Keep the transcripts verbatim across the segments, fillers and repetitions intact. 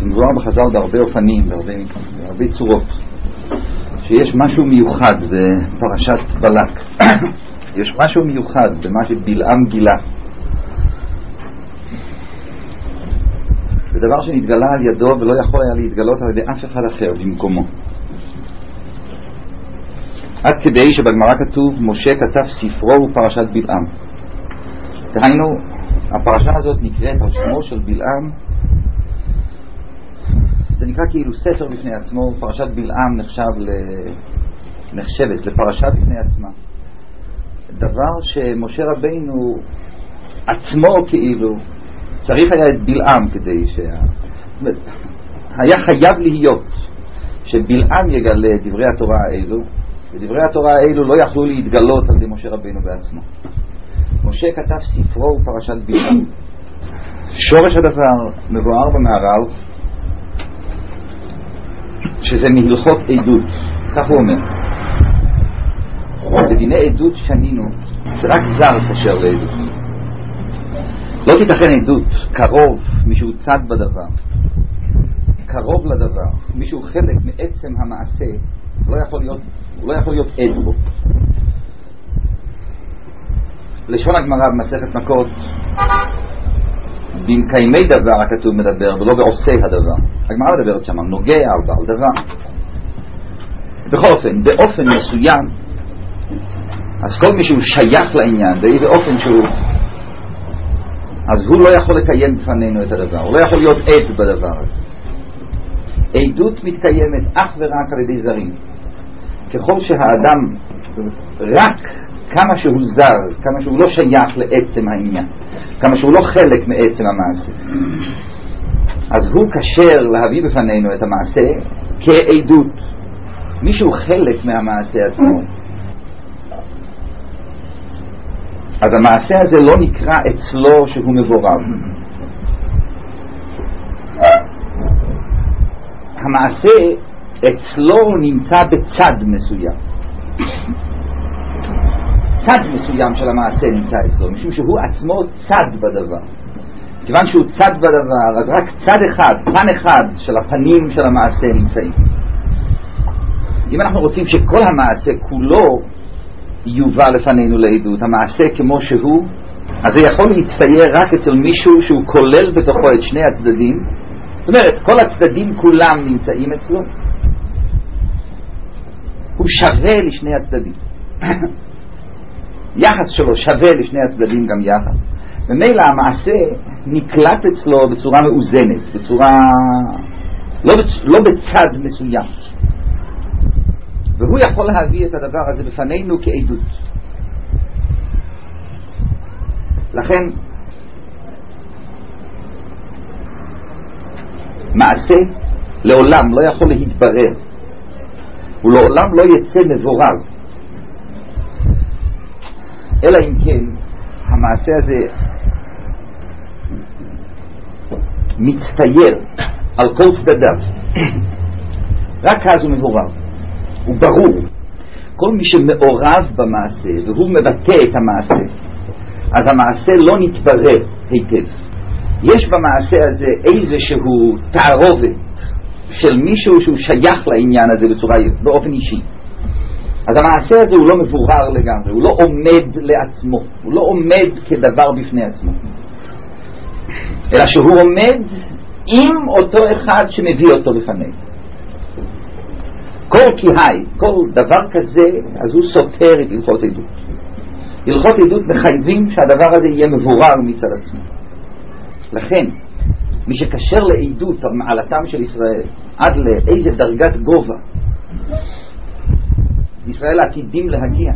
זה מבואר בחז"ל בהרבה אופנים, בהרבה, בהרבה צורות, שיש משהו מיוחד בפרשת בלק. יש משהו מיוחד במה שבלעם גילה. זה דבר שנתגלה על ידו ולא יכול היה להתגלות על ידי אף אחד אחר במקומו. עד כדי שבגמרא כתוב משה כתב ספרו ופרשת בלעם. דהיינו, הפרשה הזאת נקראת על שמו של בלעם. זה נקרא כאילו ספר בפני עצמו. פרשת בלעם נחשב ל... נחשבת לפרשה בפני עצמה. דבר שמשה רבינו עצמו כאילו צריך היה את בלעם כדי שה... היה חייב להיות שבלעם יגלה דברי התורה האלו, ודברי התורה האלו לא יכלו להתגלות על ידי משה רבינו בעצמו. משה כתב ספרו ופרשת בלעם. שורש הדבר מבואר במהר"ל, שזה מהלכות עדות. כך הוא אומר, בדיני עדות שנינו שרק זר קשר לעדות. לא תיתכן עדות קרוב מישהו צד בדבר, קרוב לדבר, מישהו חלק מעצם המעשה, לא יכול להיות, הוא לא יכול להיות עד בו. לשון הגמרא במסכת מכות, במקיימי דבר הכתוב מדבר ולא בעושה הדבר. הגמרא מדברת שם נוגע על בעל דבר. בכל אופן, באופן מסוים, אז כל מי שהוא שייך לעניין, באיזה אופן שהוא, אז הוא לא יכול לקיים בפנינו את הדבר, הוא לא יכול להיות עד בדבר הזה. עדות מתקיימת אך ורק על ידי זרים. ככל שהאדם רק כמה שהוא זר, כמה שהוא לא שייך לעצם העניין, כמה שהוא לא חלק מעצם המעשה, אז הוא קשר להביא בפנינו את המעשה כעדות. מישהו חלק מהמעשה עצמו, אז המעשה הזה לא נקרא אצלו שהוא מבורר. המעשה אצלו נמצא בצד מסוים. צד מסוים של המעשה נמצא אצלו, משום שהוא עצמו צד בדבר. כיוון שהוא צד בדבר, אז רק צד אחד, פן אחד של הפנים של המעשה נמצאים. אם אנחנו רוצים שכל המעשה כולו יובא לפנינו לעדות, המעשה כמו שהוא, אז זה יכול להצטייר רק אצל מישהו שהוא כולל בתוכו את שני הצדדים. זאת אומרת, כל הצדדים כולם נמצאים אצלו, הוא שווה לשני הצדדים. יחס שלו שווה לשני הצדדים גם יחד, ומילא המעשה נקלט אצלו בצורה מאוזנת, בצורה לא, בצ... לא בצד מסוים, והוא יכול להביא את הדבר הזה בפנינו כעדות. לכן מעשה לעולם לא יכול להתברר, הוא לעולם לא יצא מבורר, אלא אם כן המעשה הזה מצטייר על כל צדדיו, רק אז הוא מבורר, הוא ברור. כל מי שמעורב במעשה והוא מבטא את המעשה, אז המעשה לא נתברר היטב. יש במעשה הזה איזשהו תערובת של מישהו שהוא שייך לעניין הזה בצורה, באופן אישי. אז המעשה הזה הוא לא מבורר לגמרי, הוא לא עומד לעצמו, הוא לא עומד כדבר בפני עצמו, אלא שהוא עומד עם אותו אחד שמביא אותו בפנינו. כל כיהי, כל דבר כזה, אז הוא סותר את הלכות עדות. הלכות עדות מחייבים שהדבר הזה יהיה מבורר מצד עצמו. לכן מי שקשר לעדות על מעלתם של ישראל עד לאיזה דרגת גובה ישראל עתידים להגיע,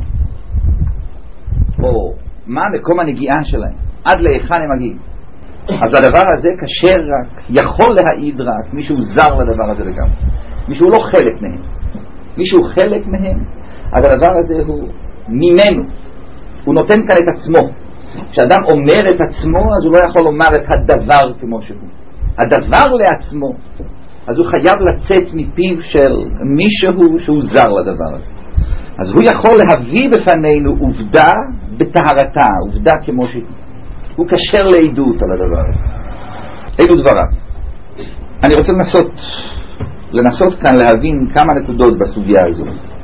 או מה מקום הנגיעה שלהם, עד להיכן הם מגיעים, אז הדבר הזה קשר רק, יכול להעיד רק מישהו זר לדבר הזה לגמרי, מישהו לא חלק מהם. מישהו חלק מהם, אז הדבר הזה הוא ממנו, הוא נותן כאן את עצמו. כשאדם אומר את עצמו, אז הוא לא יכול לומר את הדבר כמו שהוא. הדבר לעצמו, אז הוא חייב לצאת מפיו של מישהו שהוא זר לדבר הזה. אז הוא יכול להביא בפנינו עובדה בטהרתה, עובדה כמו שהיא. הוא קשר לעדות על הדבר הזה. אלו דבריו. אני רוצה לנסות לנסות כאן להבין כמה נקודות בסוגיה הזו.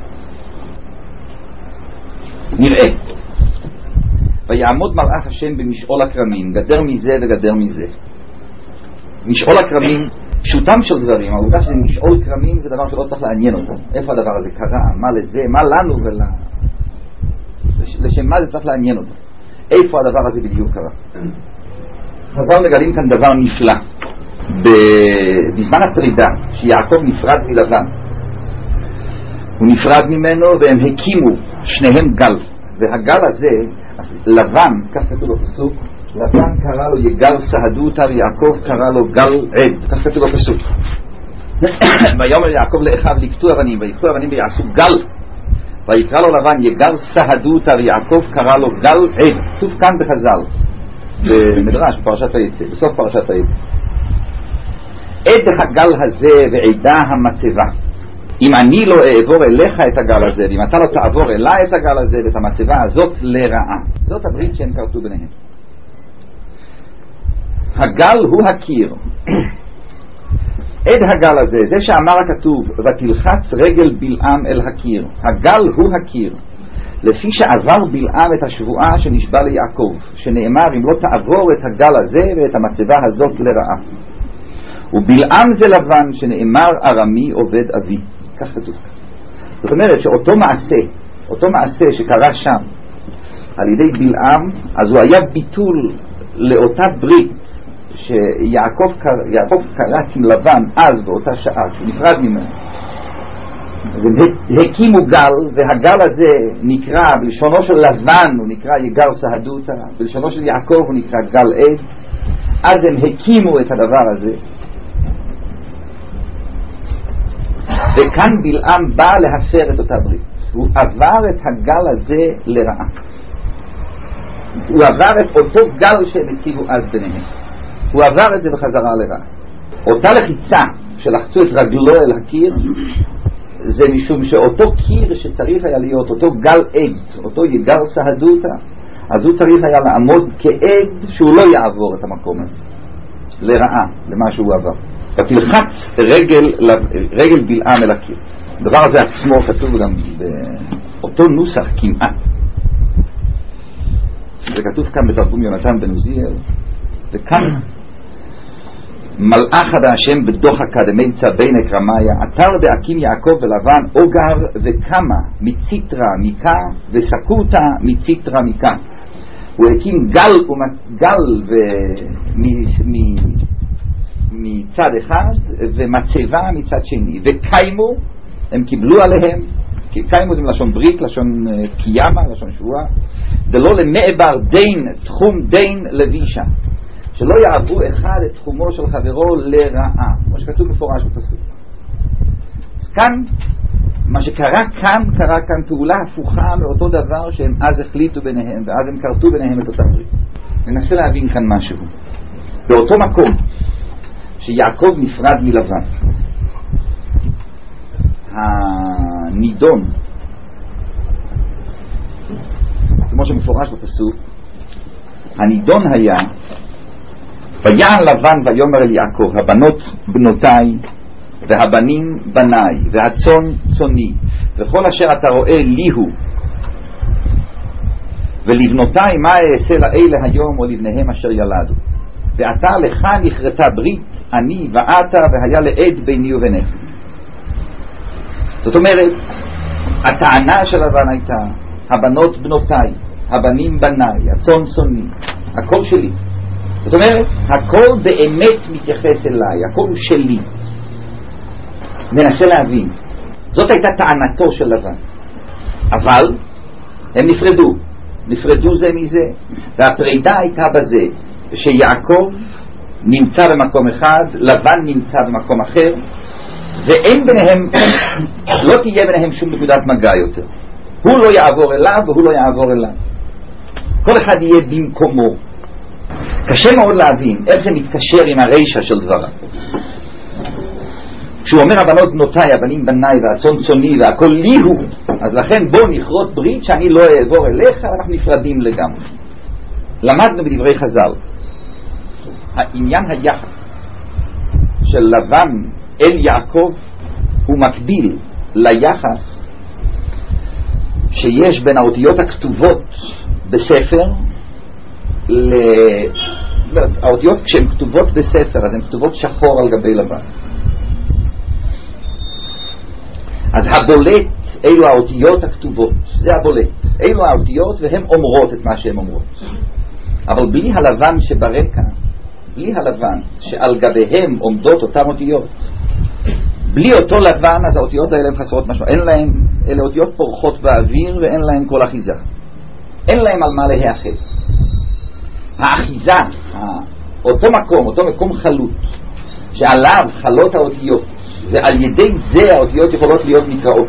נראה ויעמוד מלאך השם במשעול הכרמים, גדר מזה וגדר מזה. משעול הכרמים, פשוטם של דברים, העובדה שזה משעול כרמים זה דבר שלא צריך לעניין אותו. איפה הדבר הזה קרה, מה לזה, מה לנו ול... לשם מה זה צריך לעניין אותו, איפה הדבר הזה בדיוק קרה. חז"ל מגלים כאן דבר נפלא. בזמן הפרידה שיעקב נפרד מלבן, הוא נפרד ממנו והם הקימו שניהם גל, והגל הזה לבן, כך כתוב בפסוק, לבן קרא לו יגל סהדותא ויעקב קרא לו גל עד, כך כתוב בפסוק. ויאמר יעקב לאחיו לקטו אבנים ויקטו אבנים ויעשו גל, ויקרא לו לבן יגל סהדותא ויעקב קרא לו גל עד. כתוב כאן בחז"ל במדרש בפרשת היצא, בסוף פרשת היצא, עד הגל הזה ועדה המצבה. אם אני לא אעבור אליך את הגל הזה, ואם אתה לא תעבור אליי את הגל הזה ואת המצבה הזאת לרעה, זאת הברית שהם קרתו ביניהם. הגל הוא הקיר. עד הגל הזה, זה שאמר הכתוב ותלחץ רגל בלעם אל הקיר, הגל הוא הקיר, לפי שעבר בלעם את השבועה שנשבע ליעקב, שנאמר אם לא תעבור את הגל הזה ואת המצבה הזאת לרעה. ובלעם זה לבן, שנאמר ארמי עובד אבי, כך כתוב. זאת אומרת שאותו מעשה, אותו מעשה שקרה שם על ידי בלעם, אז הוא היה ביטול לאותה ברית שיעקב יעקב קרא עם לבן אז באותה שעה שהוא נפרד ממנו. הקימו גל, והגל הזה נקרא בלשונו של לבן הוא נקרא יגל סהדותא, בלשונו של יעקב הוא נקרא גל עד. אז הם הקימו את הדבר הזה, וכאן בלעם בא להפר את אותה ברית. הוא עבר את הגל הזה לרעה, הוא עבר את אותו גל שהם הציבו אז ביניהם, הוא עבר את זה בחזרה לרעה. אותה לחיצה שלחצו את רגלו אל הקיר, זה משום שאותו קיר שצריך היה להיות אותו גל עד, אותו יגל סהדותא, אז הוא צריך היה לעמוד כעד שהוא לא יעבור את המקום הזה לרעה, למה שהוא עבר. ותלחץ רגל, רגל בלעם אל הקיר. הדבר הזה עצמו כתוב גם באותו נוסח כמעט, זה כתוב כאן בתרגום יונתן בן עוזיאל. וכאן מלאך עד השם בדוחקא דמיצא בין אקרמיה עתר דאקים יעקב ולבן אוגר וקמה מציטרא מיקה וסקותא מציטרא מיקה. הוא הקים גל גל מצד אחד ומצבה מצד שני, וקיימו, הם קיבלו עליהם, קיימו זה מלשון ברית, לשון קיימה, לשון שבועה, דלא למעבר דין תחום דין לבישה, שלא יעברו אחד את תחומו של חברו לרעה, כמו שכתוב מפורש בפסוק. אז כאן מה שקרה כאן, קרה כאן פעולה הפוכה מאותו דבר שהם אז החליטו ביניהם, ואז הם קרתו ביניהם את אותה ברית. ננסה להבין כאן משהו. באותו מקום שיעקב נפרד מלבן, הנידון, כמו שמפורש בפסוק, הנידון היה ויען לבן ויאמר אל יעקב הבנות בנותיי והבנים בניי והצאן צאני וכל אשר אתה רואה לי הוא, ולבנותיי מה אעשה לאלה היום או לבניהם אשר ילדו, ואתה לך נכרתה ברית אני ואתה והיה לעד ביני וביניך. זאת אומרת, הטענה של לבן הייתה הבנות בנותיי, הבנים בניי, הצאן צאני, הכל שלי. זאת אומרת, הכל באמת מתייחס אליי, הכל הוא שלי. ננסה להבין, זאת הייתה טענתו של לבן. אבל הם נפרדו, נפרדו זה מזה, והפרידה הייתה בזה שיעקב נמצא במקום אחד, לבן נמצא במקום אחר, ואין ביניהם, לא תהיה ביניהם שום נקודת מגע יותר. הוא לא יעבור אליו והוא לא יעבור אליו, כל אחד יהיה במקומו. קשה מאוד להבין איך זה מתקשר עם הרשע של דבריו. כשהוא אומר הבנות בנותיי, הבנים בניי והצאן צאני והכל לי הוא, אז לכן בוא נכרות ברית שאני לא אעבור אליך, ואנחנו נפרדים לגמרי. למדנו בדברי חז"ל העניין היחס של לבן אל יעקב הוא מקביל ליחס שיש בין האותיות הכתובות בספר ל... האותיות כשהן כתובות בספר אז הן כתובות שחור על גבי לבן. אז הבולט אלו האותיות הכתובות, זה הבולט, אלו האותיות והן אומרות את מה שהן אומרות, אבל בלי הלבן שברקע, בלי הלבן שעל גביהם עומדות אותם אותיות, בלי אותו לבן אז האותיות האלה הן חסרות משהו, אין להם, אלה אותיות פורחות באוויר ואין להם כל אחיזה, אין להם על מה להיאחז. האחיזה, אותו מקום, אותו מקום חלוט שעליו חלות האותיות ועל ידי זה האותיות יכולות להיות נקראות,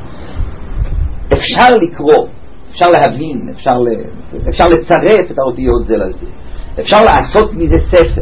אפשר לקרוא, אפשר להבין, אפשר, ל... אפשר לצרף את האותיות זה לזה, אפשר לעשות מזה ספר.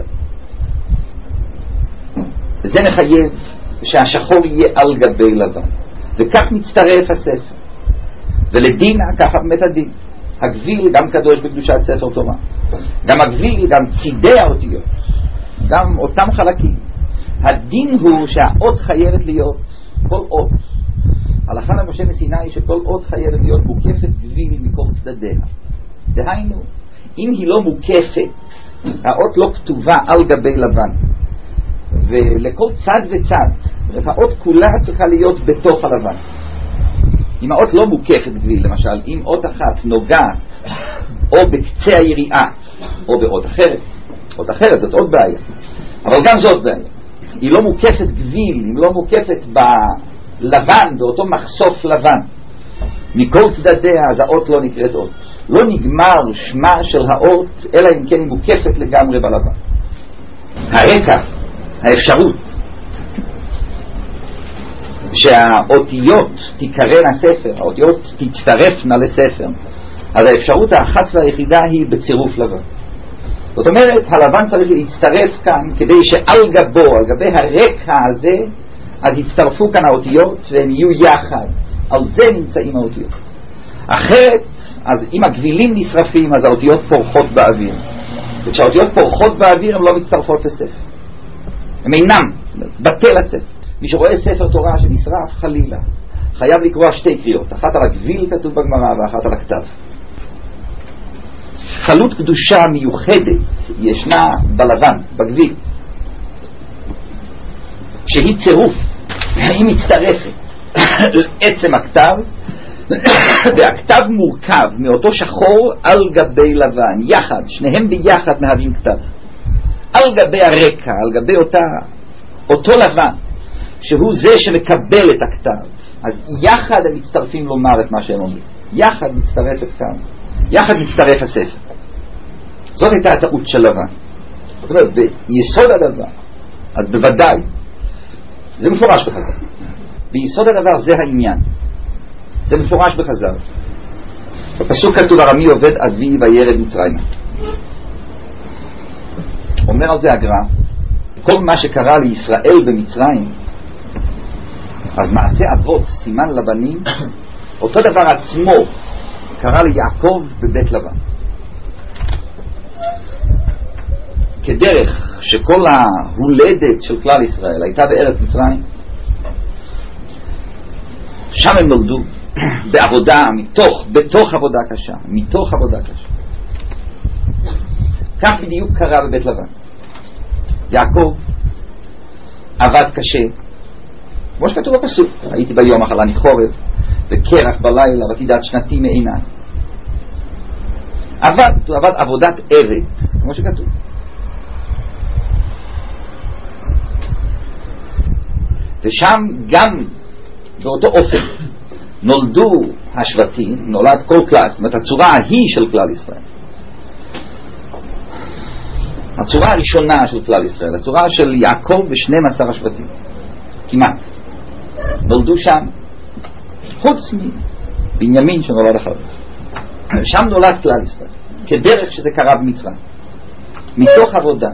זה מחייב שהשחור יהיה על גבי לבן, וכך מצטרף הספר. ולדינה ככה באמת הדין. הגביל גם קדוש בקדושת ספר תורה, גם הגביל, גם צידי האותיות, גם אותם חלקים. הדין הוא שהאות חייבת להיות, כל אות הלכה למשה מסיני שכל אות חייבת להיות מוקפת גביל מכל צדדיה. דהיינו, אם היא לא מוקפת, האות לא כתובה על גבי לבן, ולכל צד וצד האות כולה צריכה להיות בתוך הלבן. אם האות לא מוקפת גביל, למשל אם אות אחת נוגעת או בקצה היריעה או באות אחרת, אות אחרת זאת עוד בעיה, אבל גם זאת בעיה, היא לא מוקפת גביל, היא לא מוקפת בלבן, באותו מחשוף לבן מכל צדדיה, אז האות לא נקראת אות. לא נגמר שמה של האות אלא אם כן היא מוקפת לגמרי בלבן. הרקע, האפשרות שהאותיות תקראנה ספר, האותיות תצטרפנה לספר, אז האפשרות האחת והיחידה היא בצירוף לבן. זאת אומרת, הלבן צריך להצטרף כאן כדי שעל גבו, על גבי הרקע הזה, אז יצטרפו כאן האותיות והם יהיו יחד. על זה נמצאים האותיות. אחרת, אז אם הגבילים נשרפים, אז האותיות פורחות באוויר. וכשהאותיות פורחות באוויר, הן לא מצטרפות לספר. הם אינם, בטל הספר. מי שרואה ספר תורה שנשרף חלילה, חייב לקרוא שתי קריאות. אחת על הגביל כתוב בגמרא ואחת על הכתב. חלות קדושה מיוחדת ישנה בלבן, בגביל, שהיא צירוף, היא מצטרפת לעצם הכתב, והכתב מורכב מאותו שחור על גבי לבן, יחד, שניהם ביחד מהווים כתב. על גבי הרקע, על גבי אותה, אותו לבן, שהוא זה שמקבל את הכתב, אז יחד הם מצטרפים לומר את מה שהם אומרים. יחד מצטרפת כאן, יחד מצטרף הספר. זאת הייתה הטעות של לבן. זאת אומרת, ביסוד הדבר, אז בוודאי, זה מפורש בחז"ל. ביסוד הדבר זה העניין. זה מפורש בחז"ל. בפסוק כתוב, ארמי עובד אבי וירד מצרימה. אומר על זה הגר"א, כל מה שקרה לישראל במצרים, אז מעשה אבות סימן לבנים, אותו דבר עצמו קרה ליעקב בבית לבן. כדרך שכל ההולדת של כלל ישראל הייתה בארץ מצרים, שם הם נולדו בעבודה, מתוך, בתוך עבודה קשה, מתוך עבודה קשה. כך בדיוק קרה בבית לבן. יעקב עבד קשה, כמו שכתוב בפסוק, הייתי ביום אכלני חורף וקרח בלילה ותדעת שנתי מעיני. עבד, הוא עבד עבודת עבד, כמו שכתוב. ושם גם באותו אופן נולדו השבטים, נולד כל כלל, זאת אומרת הצורה ההיא של כלל ישראל, הצורה הראשונה של כלל ישראל, הצורה של יעקב ושנים עשר השבטים כמעט נולדו שם, חוץ מבנימין שנולד אחר. שם נולד כלל ישראל כדרך שזה קרה במצרים, מתוך עבודה.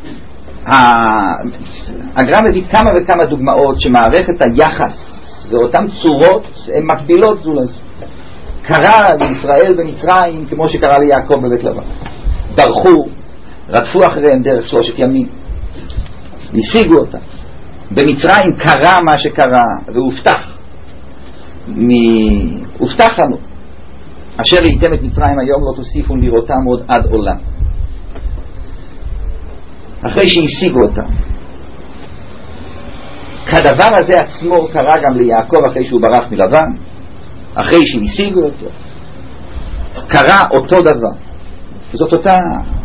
הגר"א מביא כמה וכמה דוגמאות שמערכת היחס ואותן צורות הן מקבילות זו לזו. קרה לישראל במצרים כמו שקרה ליעקב בבית לבן. ברחו, רדפו אחריהם דרך שלושת ימים, השיגו אותה. במצרים קרה מה שקרה, והובטח מ... הובטח לנו אשר ראיתם את מצרים היום לא תוסיפו לראותם עוד עד עולם. אחרי שהשיגו אותה, כדבר הזה עצמו קרה גם ליעקב אחרי שהוא ברח מלבן, אחרי שהשיגו אותו קרה אותו דבר. וזאת אותה,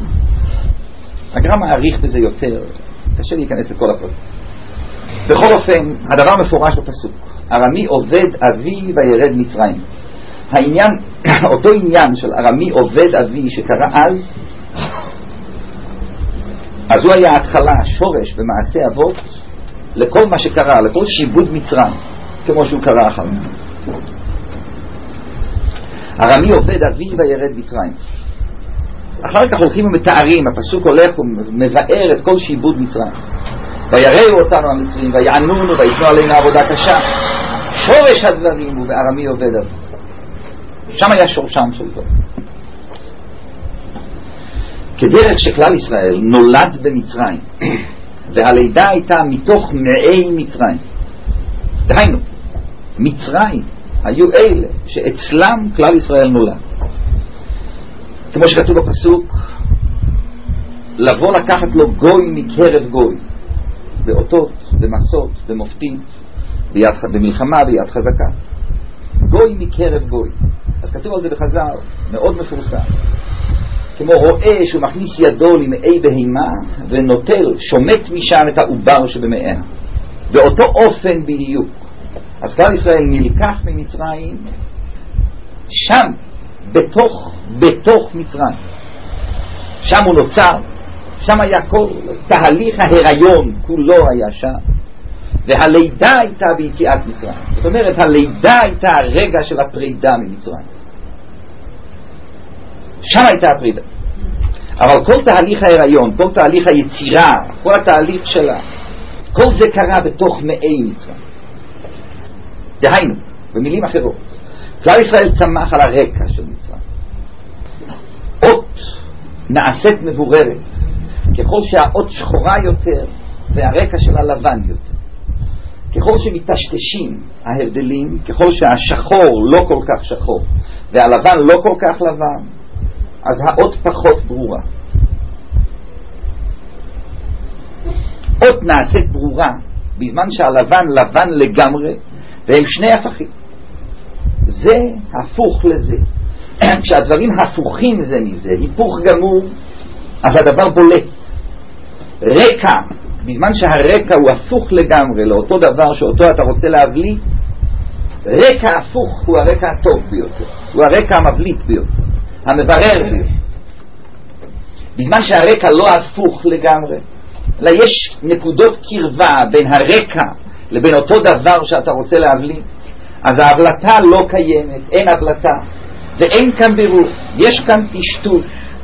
הגר"א מעריך בזה יותר, קשה להיכנס לכל הפרטים. בכל אופן, הדבר מפורש בפסוק, ארמי עובד אבי וירד מצרים. העניין, אותו עניין של ארמי עובד אבי שקרה אז, אז הוא היה התחלה, שורש במעשה אבות לכל מה שקרה, לכל שיבוד מצרים, כמו שהוא קרה אחר כך. ארמי עובד אבי וירד מצרים. אחר כך הולכים ומתארים, הפסוק הולך ומבאר את כל שיבוד מצרים. ויראו אותנו המצרים ויענונו ויתנו עלינו עבודה קשה. שורש הדברים הוא בארמי עובד אבי. שם היה שורשם של זה. כדרך שכלל ישראל נולד במצרים והלידה הייתה מתוך מעי מצרים. דהיינו, מצרים היו אלה שאצלם כלל ישראל נולד. כמו שכתוב בפסוק, לבוא לקחת לו גוי מקרב גוי, באותות, במסות, במופתים, ביד, במלחמה ביד חזקה. גוי מקרב גוי. אז כתוב על זה בחז"ל, מאוד מפורסם. כמו רואה שהוא מכניס ידו למעי בהימה ונוטל, שומט משם את העובר שבמעיה. באותו אופן בדיוק. אז כלל ישראל נלקח ממצרים, שם, בתוך, בתוך מצרים. שם הוא נוצר, שם היה כל תהליך ההיריון, כולו היה שם. והלידה הייתה ביציאת מצרים. זאת אומרת, הלידה הייתה הרגע של הפרידה ממצרים. שם הייתה הפרידה. אבל כל תהליך ההיריון, כל תהליך היצירה, כל התהליך שלה, כל זה קרה בתוך מעי מצרים. דהיינו, במילים אחרות, כלל ישראל צמח על הרקע של מצרים. אות נעשית מבוררת ככל שהאות שחורה יותר והרקע שלה לבן יותר. ככל שמתשתשים ההבדלים, ככל שהשחור לא כל כך שחור והלבן לא כל כך לבן, אז האות פחות ברורה. אות נעשית ברורה בזמן שהלבן לבן לגמרי והם שני הפכים. זה הפוך לזה. כשהדברים הפוכים זה מזה, היפוך גמור, אז הדבר בולט. רקע, בזמן שהרקע הוא הפוך לגמרי לאותו דבר שאותו אתה רוצה להבליט, רקע הפוך הוא הרקע הטוב ביותר, הוא הרקע המבליט ביותר, המברר ביותר. בזמן שהרקע לא הפוך לגמרי, אלא יש נקודות קרבה בין הרקע לבין אותו דבר שאתה רוצה להבליט, אז ההבלטה לא קיימת, אין הבלטה ואין כאן בירור, יש כאן טשטוש,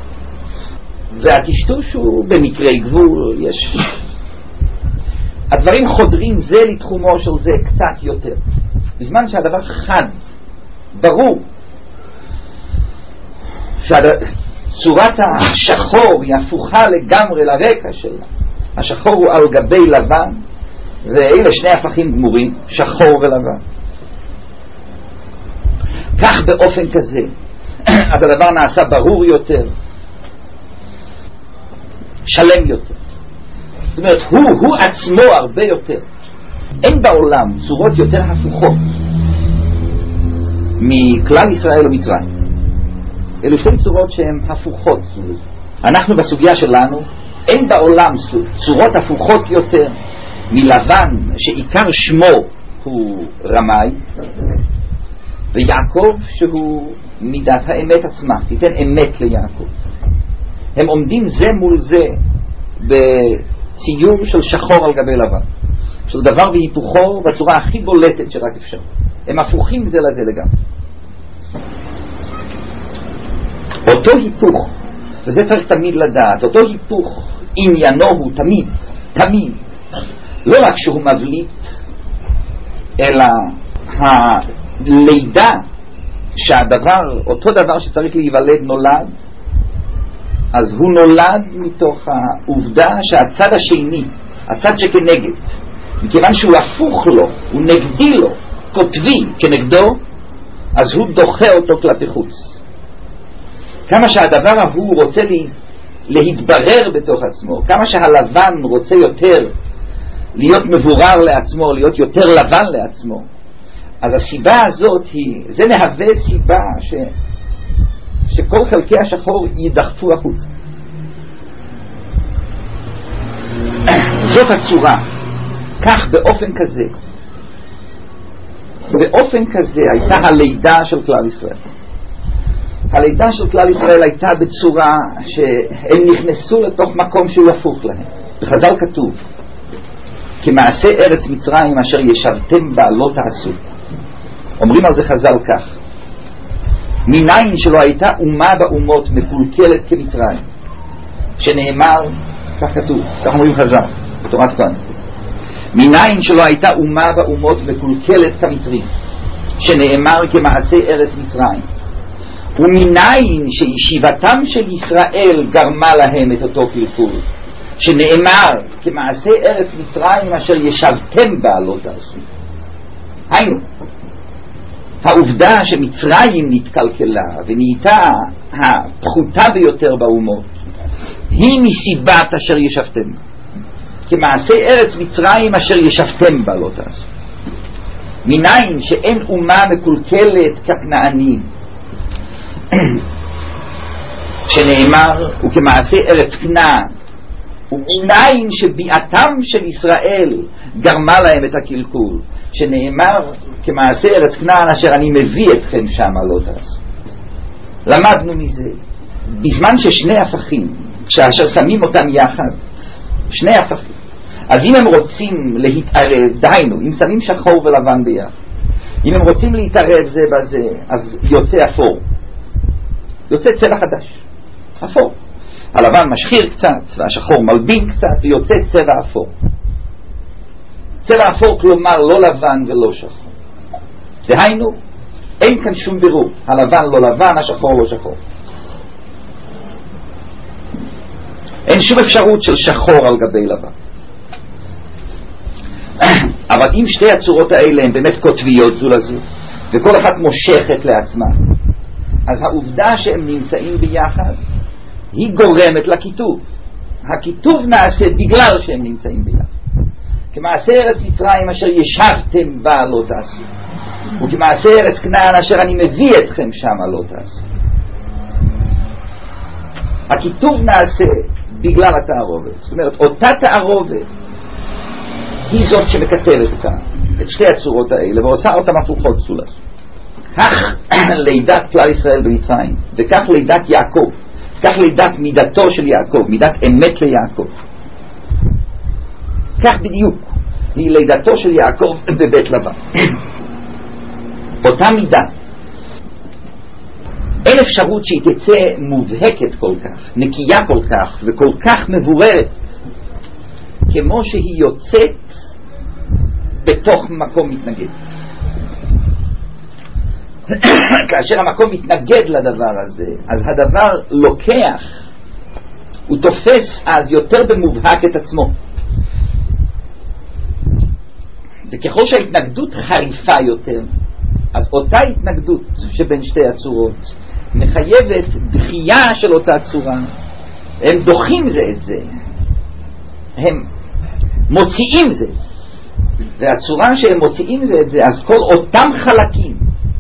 והטשטוש הוא במקרי גבול. יש הדברים חודרים זה לתחומו של זה קצת יותר, בזמן שהדבר חד, ברור, שצורת השחור היא הפוכה לגמרי לרקע שלה. השחור הוא על גבי לבן, ואלה שני הפכים גמורים, שחור ולבן. כך באופן כזה אז הדבר נעשה ברור יותר, שלם יותר. זאת אומרת, הוא, הוא עצמו הרבה יותר. אין בעולם צורות יותר הפוכות מכלל ישראל ומצרים. אלו שתי צורות שהן הפוכות. אנחנו בסוגיה שלנו, אין בעולם צורות הפוכות יותר מלבן שעיקר שמו הוא רמאי, ויעקב שהוא מידת האמת עצמה, תיתן אמת ליעקב. הם עומדים זה מול זה בציור של שחור על גבי לבן, של דבר והיפוכו בצורה הכי בולטת שרק אפשר. הם הפוכים זה לזה לגמרי. אותו היפוך, וזה צריך תמיד לדעת, אותו היפוך עניינו הוא תמיד, תמיד, לא רק שהוא מבליט, אלא הלידה שהדבר, אותו דבר שצריך להיוולד נולד, אז הוא נולד מתוך העובדה שהצד השני הצד שכנגד, מכיוון שהוא הפוך לו, הוא נגדי לו, כותבי כנגדו, אז הוא דוחה אותו כלפי חוץ. כמה שהדבר ההוא רוצה לי, להתברר בתוך עצמו, כמה שהלבן רוצה יותר להיות מבורר לעצמו, להיות יותר לבן לעצמו, אז הסיבה הזאת היא, זה מהווה סיבה ש, שכל חלקי השחור יידחפו החוץ. זאת הצורה, כך באופן כזה, באופן כזה הייתה הלידה של כלל ישראל. הלידה של כלל ישראל הייתה בצורה שהם נכנסו לתוך מקום שהוא הפוך להם. בחז"ל כתוב, כמעשה ארץ מצרים אשר ישבתם בה לא תעשו. אומרים על זה חז"ל כך, מניין שלא הייתה אומה באומות מקולקלת כמצרים, שנאמר, כך כתוב, כך אומרים חז"ל בתורת כהנים, מניין שלא הייתה אומה באומות מקולקלת כמצרים, שנאמר כמעשה ארץ מצרים, ומניין שישיבתם של ישראל גרמה להם את אותו קלקול, שנאמר כמעשה ארץ מצרים אשר ישבתם בה לא תעשו. היינו, העובדה שמצרים נתקלקלה ונהייתה הפחותה ביותר באומות היא מסיבת אשר ישבתם, כמעשה ארץ מצרים אשר ישבתם בה לא תעשו. מניין שאין אומה מקולקלת ככנענים, שנאמר וכמעשה ארץ כנען, ומניין שביעתם של ישראל גרמה להם את הקלקול, שנאמר כמעשה ארץ כנען אשר אני מביא אתכם שמה לא תעשו. למדנו מזה, בזמן ששני הפכים, כשאשר שמים אותם יחד, שני הפכים, אז אם הם רוצים להתערב, דהיינו, אם שמים שחור ולבן ביחד, אם הם רוצים להתערב זה בזה, אז יוצא אפור, יוצא צבע חדש, אפור. הלבן משחיר קצת והשחור מלבין קצת ויוצא צבע אפור. צבע אפור כלומר לא לבן ולא שחור, דהיינו אין כאן שום בירור, הלבן לא לבן, השחור לא שחור, אין שום אפשרות של שחור על גבי לבן. אבל אם שתי הצורות האלה הן באמת כותביות זו לזו וכל אחת מושכת לעצמה, אז העובדה שהם נמצאים ביחד היא גורמת לכיתוב. הכיתוב נעשה בגלל שהם נמצאים ביחד. כמעשה ארץ מצרים אשר ישבתם בה לא תעשו, וכמעשה ארץ כנען אשר אני מביא אתכם שמה לא תעשו. הכיתוב נעשה בגלל התערובת. זאת אומרת, אותה תערובת היא זאת שמכתבת אותה, את שתי הצורות האלה, ועושה אותם הפוכות סולס. כך לידת כלל ישראל במצרים, וכך לידת יעקב, כך לידת מידתו של יעקב, מידת אמת ליעקב. כך בדיוק היא לידתו של יעקב בבית לבן. אותה מידה. אין אפשרות שהיא תצא מובהקת כל כך, נקייה כל כך וכל כך מבוררת, כמו שהיא יוצאת בתוך מקום מתנגד. כאשר המקום מתנגד לדבר הזה, אז הדבר לוקח, הוא תופס אז יותר במובהק את עצמו. וככל שההתנגדות חריפה יותר, אז אותה התנגדות שבין שתי הצורות מחייבת דחייה של אותה צורה. הם דוחים זה את זה, הם מוציאים זה, והצורה שהם מוציאים זה את זה, אז כל אותם חלקים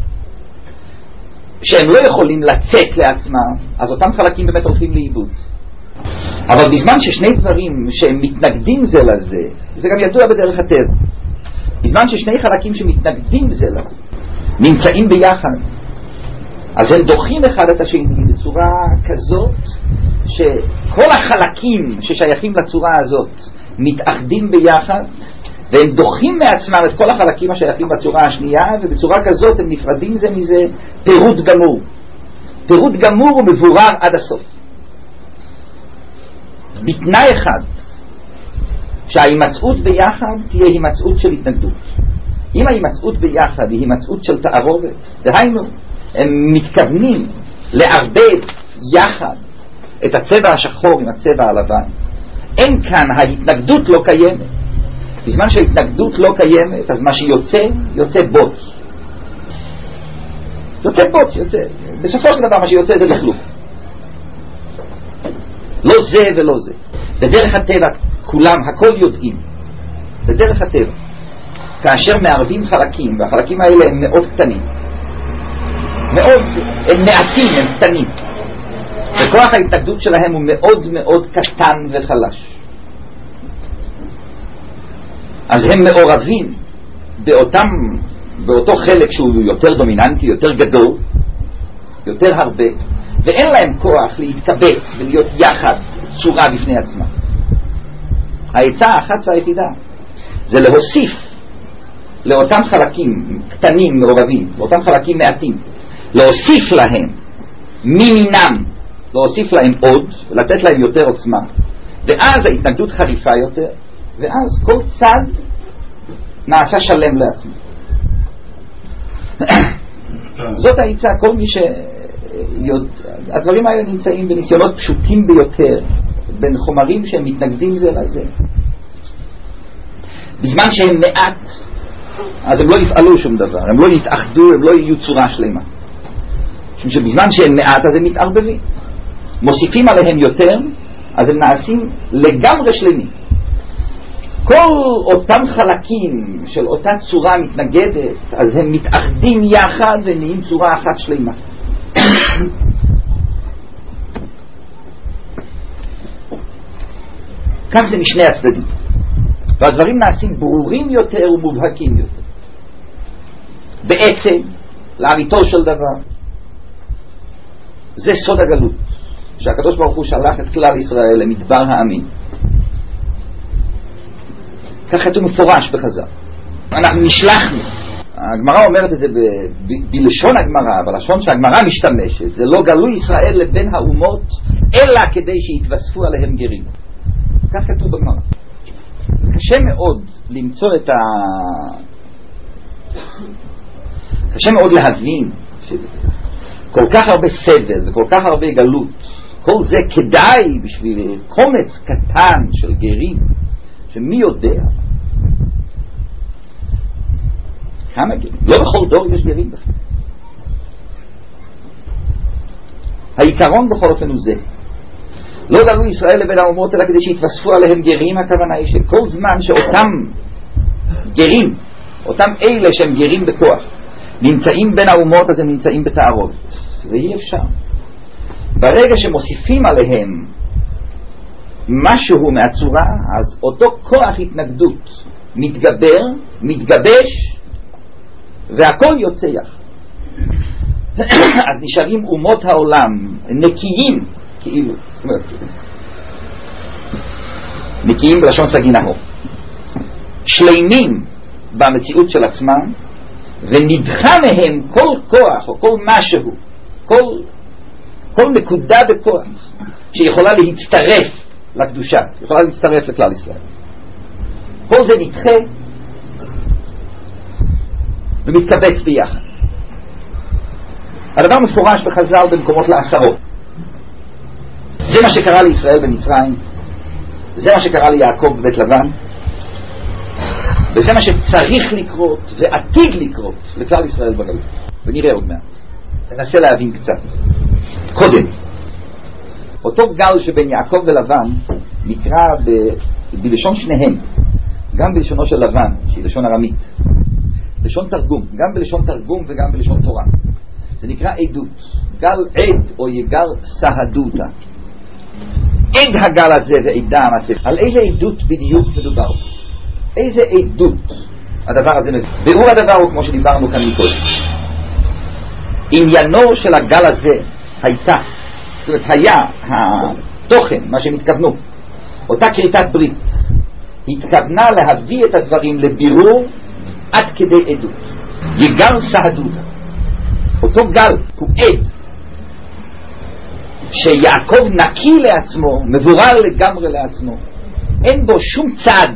שהם לא יכולים לצאת לעצמם, אז אותם חלקים באמת הולכים לאיבוד. אבל בזמן ששני דברים שהם מתנגדים זה לזה, זה גם ידוע בדרך הטבע, בזמן ששני חלקים שמתנגדים זה לזה נמצאים ביחד, אז הם דוחים אחד את השני בצורה כזאת שכל החלקים ששייכים לצורה הזאת מתאחדים ביחד, והם דוחים מעצמם את כל החלקים השייכים בצורה השנייה, ובצורה כזאת הם נפרדים זה מזה פירוט גמור. פירוט גמור ומבורר עד הסוף. בתנאי אחד, שההימצאות ביחד תהיה הימצאות של התנגדות. אם ההימצאות ביחד היא הימצאות של תערובת, דהיינו, הם מתכוונים לערבב יחד את הצבע השחור עם הצבע הלבן, אין כאן, ההתנגדות לא קיימת. בזמן שההתנגדות לא קיימת, אז מה שיוצא, יוצא בוץ. יוצא בוץ, יוצא. בסופו של דבר מה שיוצא זה לכלוך. לא זה ולא זה. בדרך הטבע כולם, הכל יודעים. בדרך הטבע. כאשר מערבים חלקים, והחלקים האלה הם מאוד קטנים. מאוד, הם מעטים, הם קטנים. וכוח ההתנגדות שלהם הוא מאוד מאוד קטן וחלש. אז הם מעורבים באותם, באותו חלק שהוא יותר דומיננטי, יותר גדול, יותר הרבה, ואין להם כוח להתקבץ ולהיות יחד צורה בפני עצמה. העצה האחת והיחידה זה להוסיף לאותם חלקים קטנים מעורבים, לאותם חלקים מעטים, להוסיף להם ממינם, להוסיף להם עוד ולתת להם יותר עוצמה, ואז ההתנגדות חריפה יותר, ואז כל צד נעשה שלם לעצמו. זאת העצה. כל מי שיוד... הדברים האלה נמצאים בניסיונות פשוטים ביותר בין חומרים שהם מתנגדים זה לזה. בזמן שהם מעט, אז הם לא יפעלו שום דבר, הם לא יתאחדו, הם לא יהיו צורה שלמה. משום שבזמן שהם מעט אז הם מתערבבים, מוסיפים עליהם יותר, אז הם נעשים לגמרי שלמים. כל אותם חלקים של אותה צורה מתנגדת, אז הם מתאחדים יחד ונהיים צורה אחת שלמה. כך זה משני הצדדים, והדברים נעשים ברורים יותר ומובהקים יותר. בעצם, לאמיתו של דבר, זה סוד הגלות, שהקדוש ברוך הוא שלח את כלל ישראל למדבר העמים. כך כתוב מפורש בחז"ל. אנחנו נשלחנו. הגמרא אומרת את זה ב- ב- בלשון הגמרא, בלשון שהגמרא משתמשת. זה לא גלו ישראל לבין האומות, אלא כדי שיתווספו עליהם גרים. כך כתוב בגמרא. קשה מאוד למצוא את ה... קשה מאוד להבין כל כך הרבה סבל וכל כך הרבה גלות. כל זה כדאי בשביל קומץ קטן של גרים, שמי יודע כמה גרים. לא בכל דור יש גרים בכלל. העיקרון בכל אופן הוא זה. לא גלו ישראל לבין האומות אלא כדי שיתווספו עליהם גרים. הכוונה היא שכל זמן שאותם גרים, אותם אלה שהם גרים בכוח, נמצאים בין האומות, אז הם נמצאים בתערובת, ואי אפשר. ברגע שמוסיפים עליהם משהו מהצורה, אז אותו כוח התנגדות מתגבר, מתגבש, והכל יוצא יחד. אז נשארים אומות העולם נקיים, כאילו, נקיים בלשון סגי נהור, שלמים במציאות של עצמם, ונדחה מהם כל כוח או כל משהו, כל, כל נקודה בכוח שיכולה להצטרף לקדושה, יכולה להצטרף לכלל ישראל. כל זה נדחה ומתקבץ ביחד. הדבר מפורש בחז"ל במקומות לעשרות. זה מה שקרה לישראל במצרים, זה מה שקרה ליעקב בבית לבן, וזה מה שצריך לקרות ועתיד לקרות לכלל ישראל בגלות. ונראה עוד מעט. ננסה להבין קצת. קודם, אותו גל שבין יעקב ולבן נקרא ב... בלשון שניהם, גם בלשונו של לבן, שהיא לשון ארמית, לשון תרגום, גם בלשון תרגום וגם בלשון תורה. זה נקרא עדות. גל עד או יגל סהדותה. עד הגל הזה ועדה המצב. על איזה עדות בדיוק מדובר? איזה עדות הדבר הזה מביא? ביאור הדבר הוא כמו שדיברנו כאן מקודם. עניינו של הגל הזה הייתה, זאת אומרת היה התוכן, מה שהם התכוונו, אותה כריתת ברית התכוונה להביא את הדברים לבירור עד כדי עדות. יגל סהדותה, אותו גל הוא עד שיעקב נקי לעצמו, מבורר לגמרי לעצמו, אין בו שום צד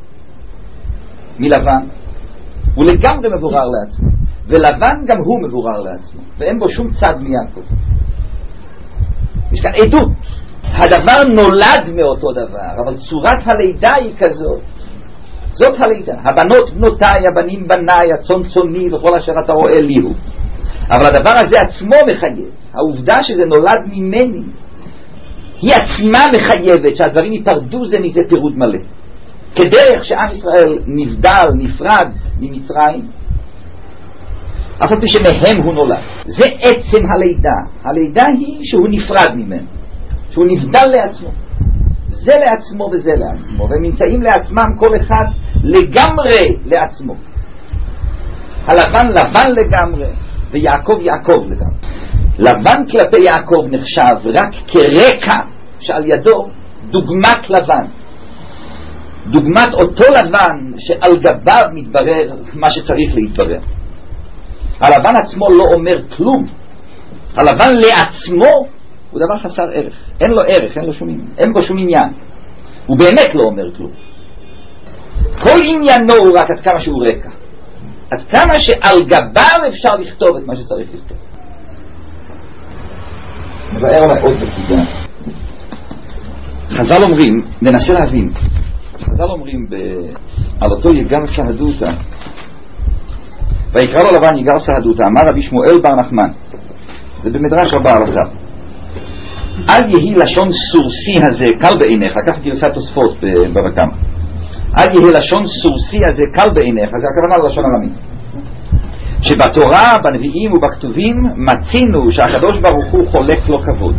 מלבן, הוא לגמרי מבורר לעצמו, ולבן גם הוא מבורר לעצמו, ואין בו שום צד מיעקב. יש כאן עדות. הדבר נולד מאותו דבר, אבל צורת הלידה היא כזאת. זאת הלידה. הבנות בנותיי, הבנים בניי, הצאן צאני וכל אשר אתה רואה לי הוא. אבל הדבר הזה עצמו מחייב. העובדה שזה נולד ממני היא עצמה מחייבת שהדברים ייפרדו זה מזה פירוד מלא. כדרך שעם ישראל נבדל, נפרד ממצרים, אף על פי שמהם הוא נולד. זה עצם הלידה. הלידה היא שהוא נפרד ממנו, שהוא נבדל לעצמו. זה לעצמו וזה לעצמו, והם נמצאים לעצמם כל אחד לגמרי לעצמו. הלבן לבן לגמרי ויעקב יעקב לגמרי. לבן כלפי יעקב נחשב רק כרקע שעל ידו דוגמת לבן, דוגמת אותו לבן שעל גביו מתברר מה שצריך להתברר. הלבן עצמו לא אומר כלום. הלבן לעצמו הוא דבר חסר ערך, אין לו ערך, אין לו שום עניין, אין בו שום עניין. הוא באמת לא אומר כלום. כל עניינו הוא רק עד כמה שהוא רקע, עד כמה שעל גביו אפשר לכתוב את מה שצריך לכתוב. נבאר עליי עוד נקודה. חז"ל אומרים, ננסה להבין, חז"ל אומרים ב... על אותו יגר סהדותא, ויקרא לו לבן יגר סהדותא, אמר רבי שמואל בר נחמן, זה במדרש רבה הלכה, אל יהי לשון סורסי הזה קל בעיניך, כך גרסת תוספות בבבא קמא, אל יהי לשון סורסי הזה קל בעיניך, זה הכוונה ללשון ארמית, שבתורה, בנביאים ובכתובים מצינו שהקדוש ברוך הוא חולק לו כבוד.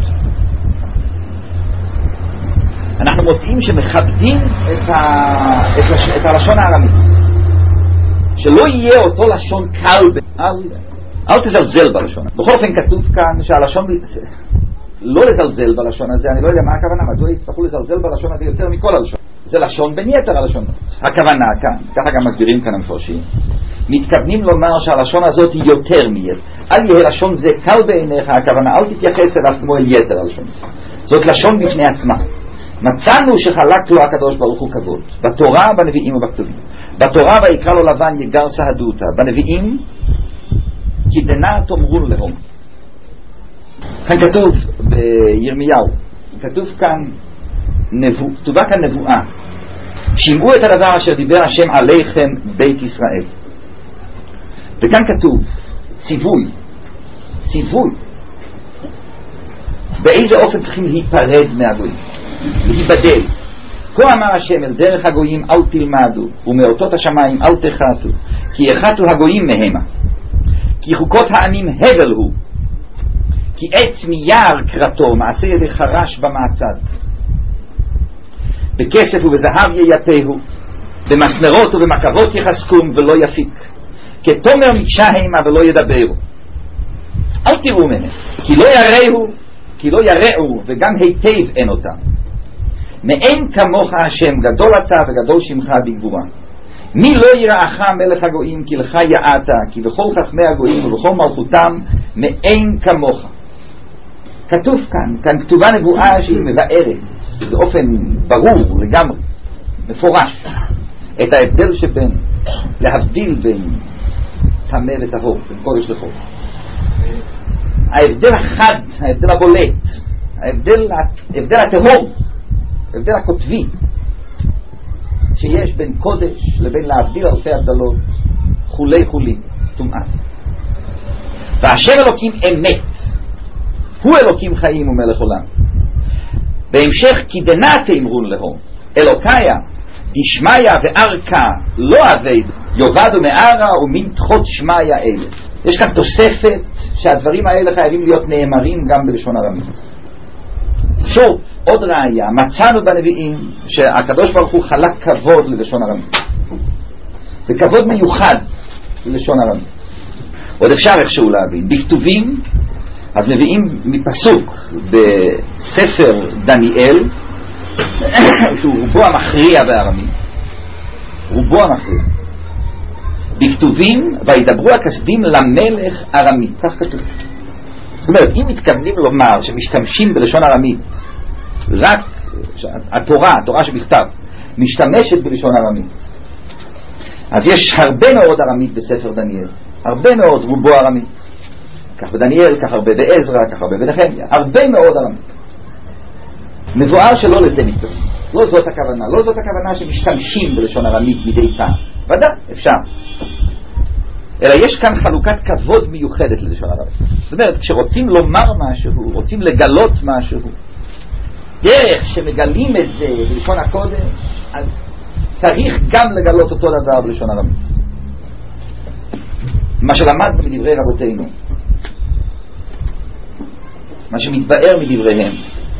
אנחנו מוצאים שמכבדים את, ה... את, לש... את הלשון הארמית, שלא יהיה אותו לשון קל ב... אל... אל תזלזל בלשון. בכל אופן כתוב כאן שהלשון לא לזלזל בלשון הזה, אני לא יודע מה הכוונה, מדוע יצטרכו לזלזל בלשון הזה יותר מכל הלשון. זה לשון בין יתר הלשון. הכוונה כאן, ככה גם מסבירים כאן המפרשים, מתכוונים לומר שהלשון הזאת היא יותר מיתר. אל יהיה לשון זה קל בעיניך, הכוונה אל תתייחס אליו כמו אל יתר הלשון. זאת לשון בפני עצמה. מצאנו שחלק לו הקדוש ברוך הוא כבוד, בתורה, בנביאים ובכתובים. בתורה ויקרא לו לבן יגר סהדותא, בנביאים כי דנא תאמרון להם. כאן כתוב בירמיהו, כתוב כאן נבוא, כתובה כאן נבואה, שמעו את הדבר אשר דיבר השם עליכם בית ישראל. וכאן כתוב ציווי, ציווי באיזה אופן צריכים להיפרד מהגויים, להיבדל. כה אמר השם אל דרך הגויים אל תלמדו, ומאותות השמיים אל תחתו, כי יחתו הגויים מהמה, כי חוקות העמים הבל הוא, כי עץ מיער קרתו, מעשה ידי חרש במעצד. בכסף ובזהב ייתהו, במסמרות ובמקבות יחזקום ולא יפיק, כתומר מקשה המה ולא ידברו. אל תראו מהם, כי לא יראו, כי לא יראו, וגם היטב אין אותם. מאין כמוך השם, גדול אתה וגדול שמך בגבורה. מי לא יראך מלך הגויים, כי לך יעתה, כי בכל חכמי הגויים ובכל מלכותם מאין כמוך. כתוב כאן, כאן כתובה נבואה שהיא מבארת באופן ברור לגמרי, מפורש, את ההבדל שבין, להבדיל בין טמא וטהור, בין קודש לחול. ההבדל החד, ההבדל הבולט, ההבדל, ההבדל הטהור, ההבדל הכותבי, שיש בין קודש לבין להבדיל אלפי הבדלות, חולי חולי, טומאה. והשם אלוקים אמת, הוא אלוקים חיים ומלך עולם. בהמשך כי דנא תאמרון להם, אלוקיה דשמיא וארכה לא אבד, יאבדו מערה ומן תחות שמיא אלה. יש כאן תוספת שהדברים האלה חייבים להיות נאמרים גם בלשון ארמית. שוב, עוד ראיה, מצאנו בנביאים שהקדוש ברוך הוא חלק כבוד ללשון ארמית. זה כבוד מיוחד ללשון ארמית. עוד אפשר איכשהו להבין. בכתובים, אז מביאים מפסוק בספר דניאל, שהוא רובו המכריע בארמית, רובו המכריע. בכתובים, וידברו הכסדים למלך ארמית, כך כתוב. זאת אומרת, אם מתכוונים לומר שמשתמשים בלשון ארמית, רק התורה, התורה שבכתב, משתמשת בלשון ארמית, אז יש הרבה מאוד ארמית בספר דניאל, הרבה מאוד, רובו ארמית. כך בדניאל, כך הרבה בעזרא, כך הרבה בנחמיה, הרבה מאוד ארמית. מבואר שלא לזה מתכוון. לא זאת הכוונה. לא זאת הכוונה שמשתמשים בלשון ארמית מדי פעם. ודאי, אפשר. אלא יש כאן חלוקת כבוד מיוחדת ללשון ארמית. זאת אומרת, כשרוצים לומר משהו, רוצים לגלות משהו, דרך שמגלים את זה בלשון הקודש, אז צריך גם לגלות אותו דבר בלשון ארמית. מה שלמדנו מדברי רבותינו, מה שמתבאר מדבריהם,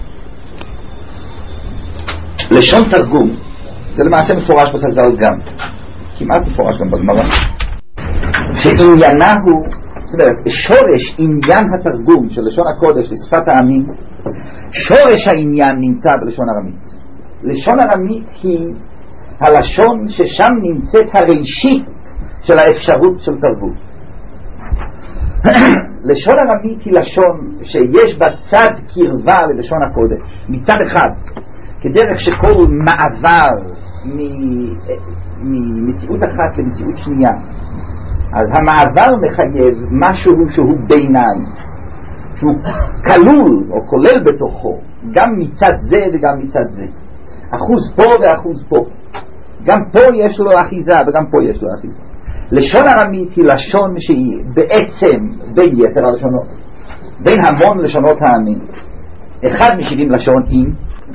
לשון תרגום, זה למעשה מפורש בחז"ל גם, כמעט מפורש גם בגמרא, שעניינה הוא, זאת אומרת, שורש עניין התרגום של לשון הקודש לשפת העמים, שורש העניין נמצא בלשון ארמית. לשון ארמית היא הלשון ששם נמצאת הראשית של האפשרות של תרבות. לשון ארמית היא לשון שיש בה צד קרבה ללשון הקודש, מצד אחד, כדרך שכל מעבר ממציאות אחת למציאות שנייה, אז המעבר מחייב משהו שהוא ביניים, שהוא כלול או כולל בתוכו גם מצד זה וגם מצד זה, אחוז פה ואחוז פה, גם פה יש לו אחיזה וגם פה יש לו אחיזה. לשון ארמית היא לשון שהיא בעצם בין יתר הלשונות, בין המון לשונות העמים, אחד משבעים לשון עם,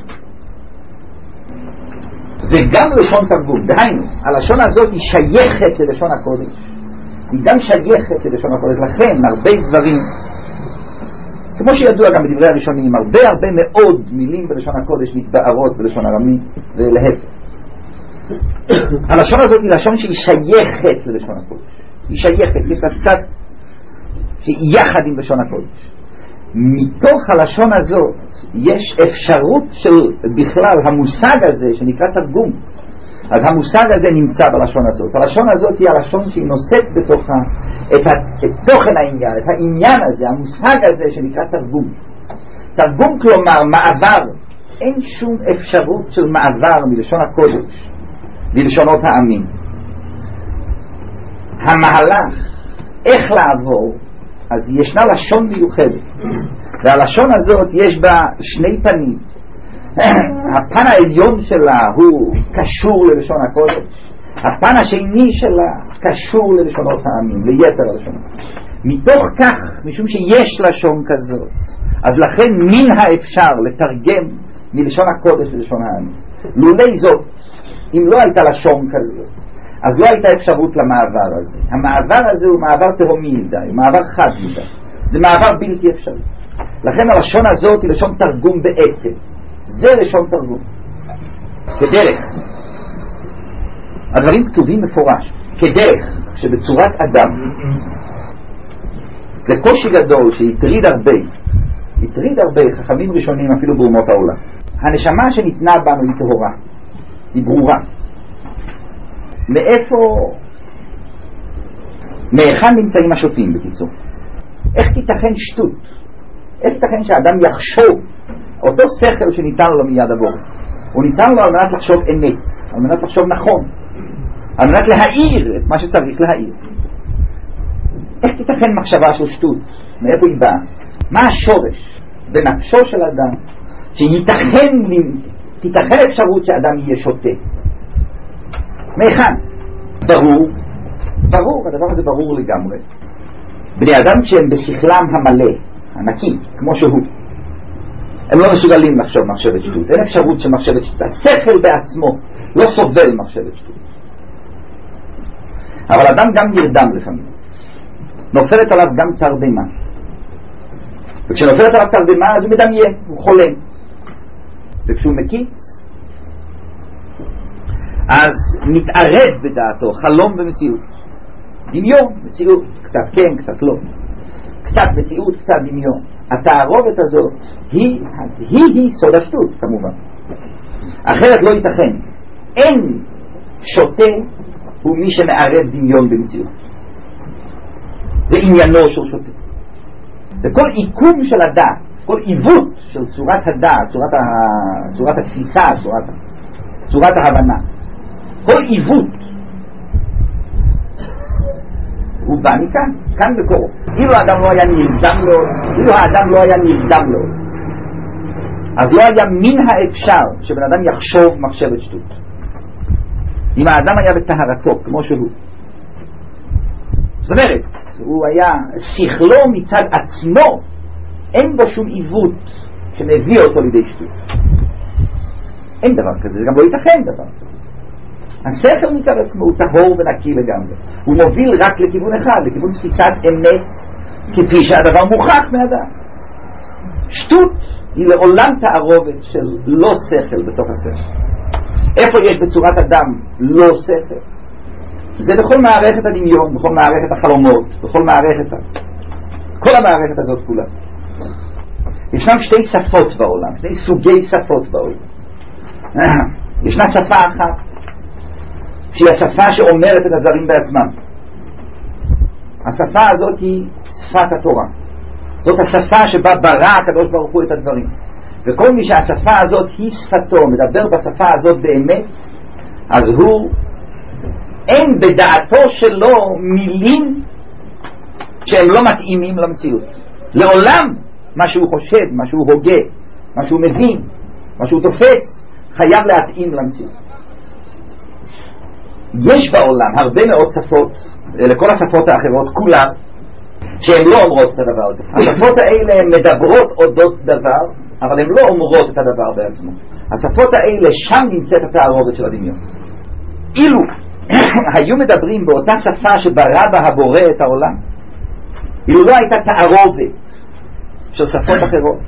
וגם לשון תרגום. דהיינו, הלשון הזאת היא שייכת ללשון הקודש, היא גם שייכת ללשון הקודש. לכן הרבה דברים, כמו שידוע גם בדברי הראשונים, הרבה הרבה מאוד מילים בלשון הקודש מתבארות בלשון ארמית ולהפך. הלשון הזאת היא לשון שהיא שייכת ללשון הקודש, היא שייכת, יש לה קצת שהיא יחד עם לשון הקודש. מתוך הלשון הזאת יש אפשרות של בכלל המושג הזה שנקרא תרגום, אז המושג הזה נמצא בלשון הזאת. הלשון הזאת היא הלשון שהיא נושאת בתוכה את, ה... את תוכן העניין, את העניין הזה, המושג הזה שנקרא תרגום. תרגום כלומר מעבר, אין שום אפשרות של מעבר מלשון הקודש ללשונות העמים. המהלך איך לעבור, אז ישנה לשון מיוחדת, והלשון הזאת יש בה שני פנים. הפן העליון שלה הוא קשור ללשון הקודש, הפן השני שלה קשור ללשונות העמים, ליתר הלשונות. מתוך כך, משום שיש לשון כזאת, אז לכן מן האפשר לתרגם מלשון הקודש ללשון העמים. לולי זאת, אם לא הייתה לשון כזאת, אז לא הייתה אפשרות למעבר הזה. המעבר הזה הוא מעבר תהומי מדי, מעבר חד מדי, זה מעבר בלתי אפשרי. לכן הלשון הזאת היא לשון תרגום בעצם, זה לשון תרגום. כדרך, הדברים כתובים מפורש, כדרך שבצורת אדם, זה קושי גדול שהטריד הרבה, הטריד הרבה חכמים ראשונים אפילו באומות העולם. הנשמה שניתנה בנו היא טהורה, היא ברורה. מאיפה, מהיכן נמצאים השוטים בקיצור? איך תיתכן שטות? איך תיתכן שאדם יחשוב אותו שכל שניתן לו מיד הבורא? הוא ניתן לו על מנת לחשוב אמת, על מנת לחשוב נכון, על מנת להעיר את מה שצריך להעיר. איך תיתכן מחשבה של שטות? מאיפה היא באה? מה השורש בנפשו של אדם שייתכן, תיתכן אפשרות שאדם יהיה שוטה? מהיכן? ברור, ברור, הדבר הזה ברור לגמרי. בני אדם שהם בשכלם המלא, הנקי, כמו שהוא, הם לא מסוגלים לחשוב מחשבת שטות. אין אפשרות שמחשבת שטות, השכל בעצמו לא סובל מחשבת שטות. אבל אדם גם נרדם לפעמים, נופלת עליו גם תרדמה, וכשנופלת עליו תרדמה אז הוא מדמיין, הוא חולם, וכשהוא מקיץ אז מתערב בדעתו חלום ומציאות, דמיון, מציאות, קצת כן, קצת לא, קצת מציאות, קצת דמיון. התערובת הזאת היא, היא, היא סוד השטות כמובן, אחרת לא ייתכן. אין שוטה הוא מי שמערב דמיון במציאות, זה עניינו של שוטה. וכל עיקום של הדעת, כל עיוות של צורת הדעת, צורת, ה... צורת התפיסה, צורת, צורת ההבנה, כל עיוות הוא בא מכאן, כאן בקורו. אילו האדם לא היה נרדם לו, אילו האדם לא היה נרדם לו אז לא היה מן האפשר שבן אדם יחשוב מחשבת שטות. אם האדם היה בטהרתו כמו שהוא, זאת אומרת הוא היה שכלו מצד עצמו, אין בו שום עיוות שמביא אותו לידי שטות. אין דבר כזה, זה גם לא ייתכן דבר כזה. השכל מצד עצמו הוא טהור ונקי לגמרי, הוא מוביל רק לכיוון אחד, לכיוון תפיסת אמת כפי שהדבר מוכח מאדם. שטות היא לעולם תערובת של לא שכל בתוך השכל. איפה יש בצורת אדם לא שכל? זה בכל מערכת הדמיון, בכל מערכת החלומות, בכל מערכת, כל המערכת הזאת כולה. ישנם שתי שפות בעולם, שני סוגי שפות בעולם. ישנה שפה אחת שהיא השפה שאומרת את הדברים בעצמם. השפה הזאת היא שפת התורה. זאת השפה שבה ברא הקדוש ברוך הוא את הדברים. וכל מי שהשפה הזאת היא שפתו, מדבר בשפה הזאת באמת, אז הוא, אין בדעתו שלו מילים שהם לא מתאימים למציאות. לעולם מה שהוא חושב, מה שהוא הוגה, מה שהוא מבין, מה שהוא תופס, חייב להתאים למציאות. יש בעולם הרבה מאוד שפות, לכל השפות האחרות כולן, שהן לא אומרות את הדבר הזה. השפות האלה הן מדברות אודות דבר, אבל הן לא אומרות את הדבר בעצמו. השפות האלה, שם נמצאת התערובת של הדמיון. אילו היו מדברים באותה שפה שברא בה הבורא את העולם, אילו לא הייתה תערובת של שפות אחרות,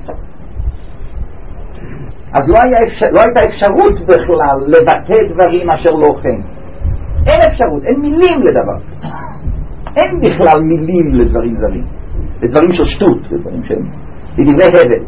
אז לא, היה אפשר, לא הייתה אפשרות בכלל לבטא דברים אשר לא כן. אין אפשרות, אין מילים לדבר. אין בכלל מילים לדברים זרים, לדברים של שטות, לדברים שהם לדברי הבל.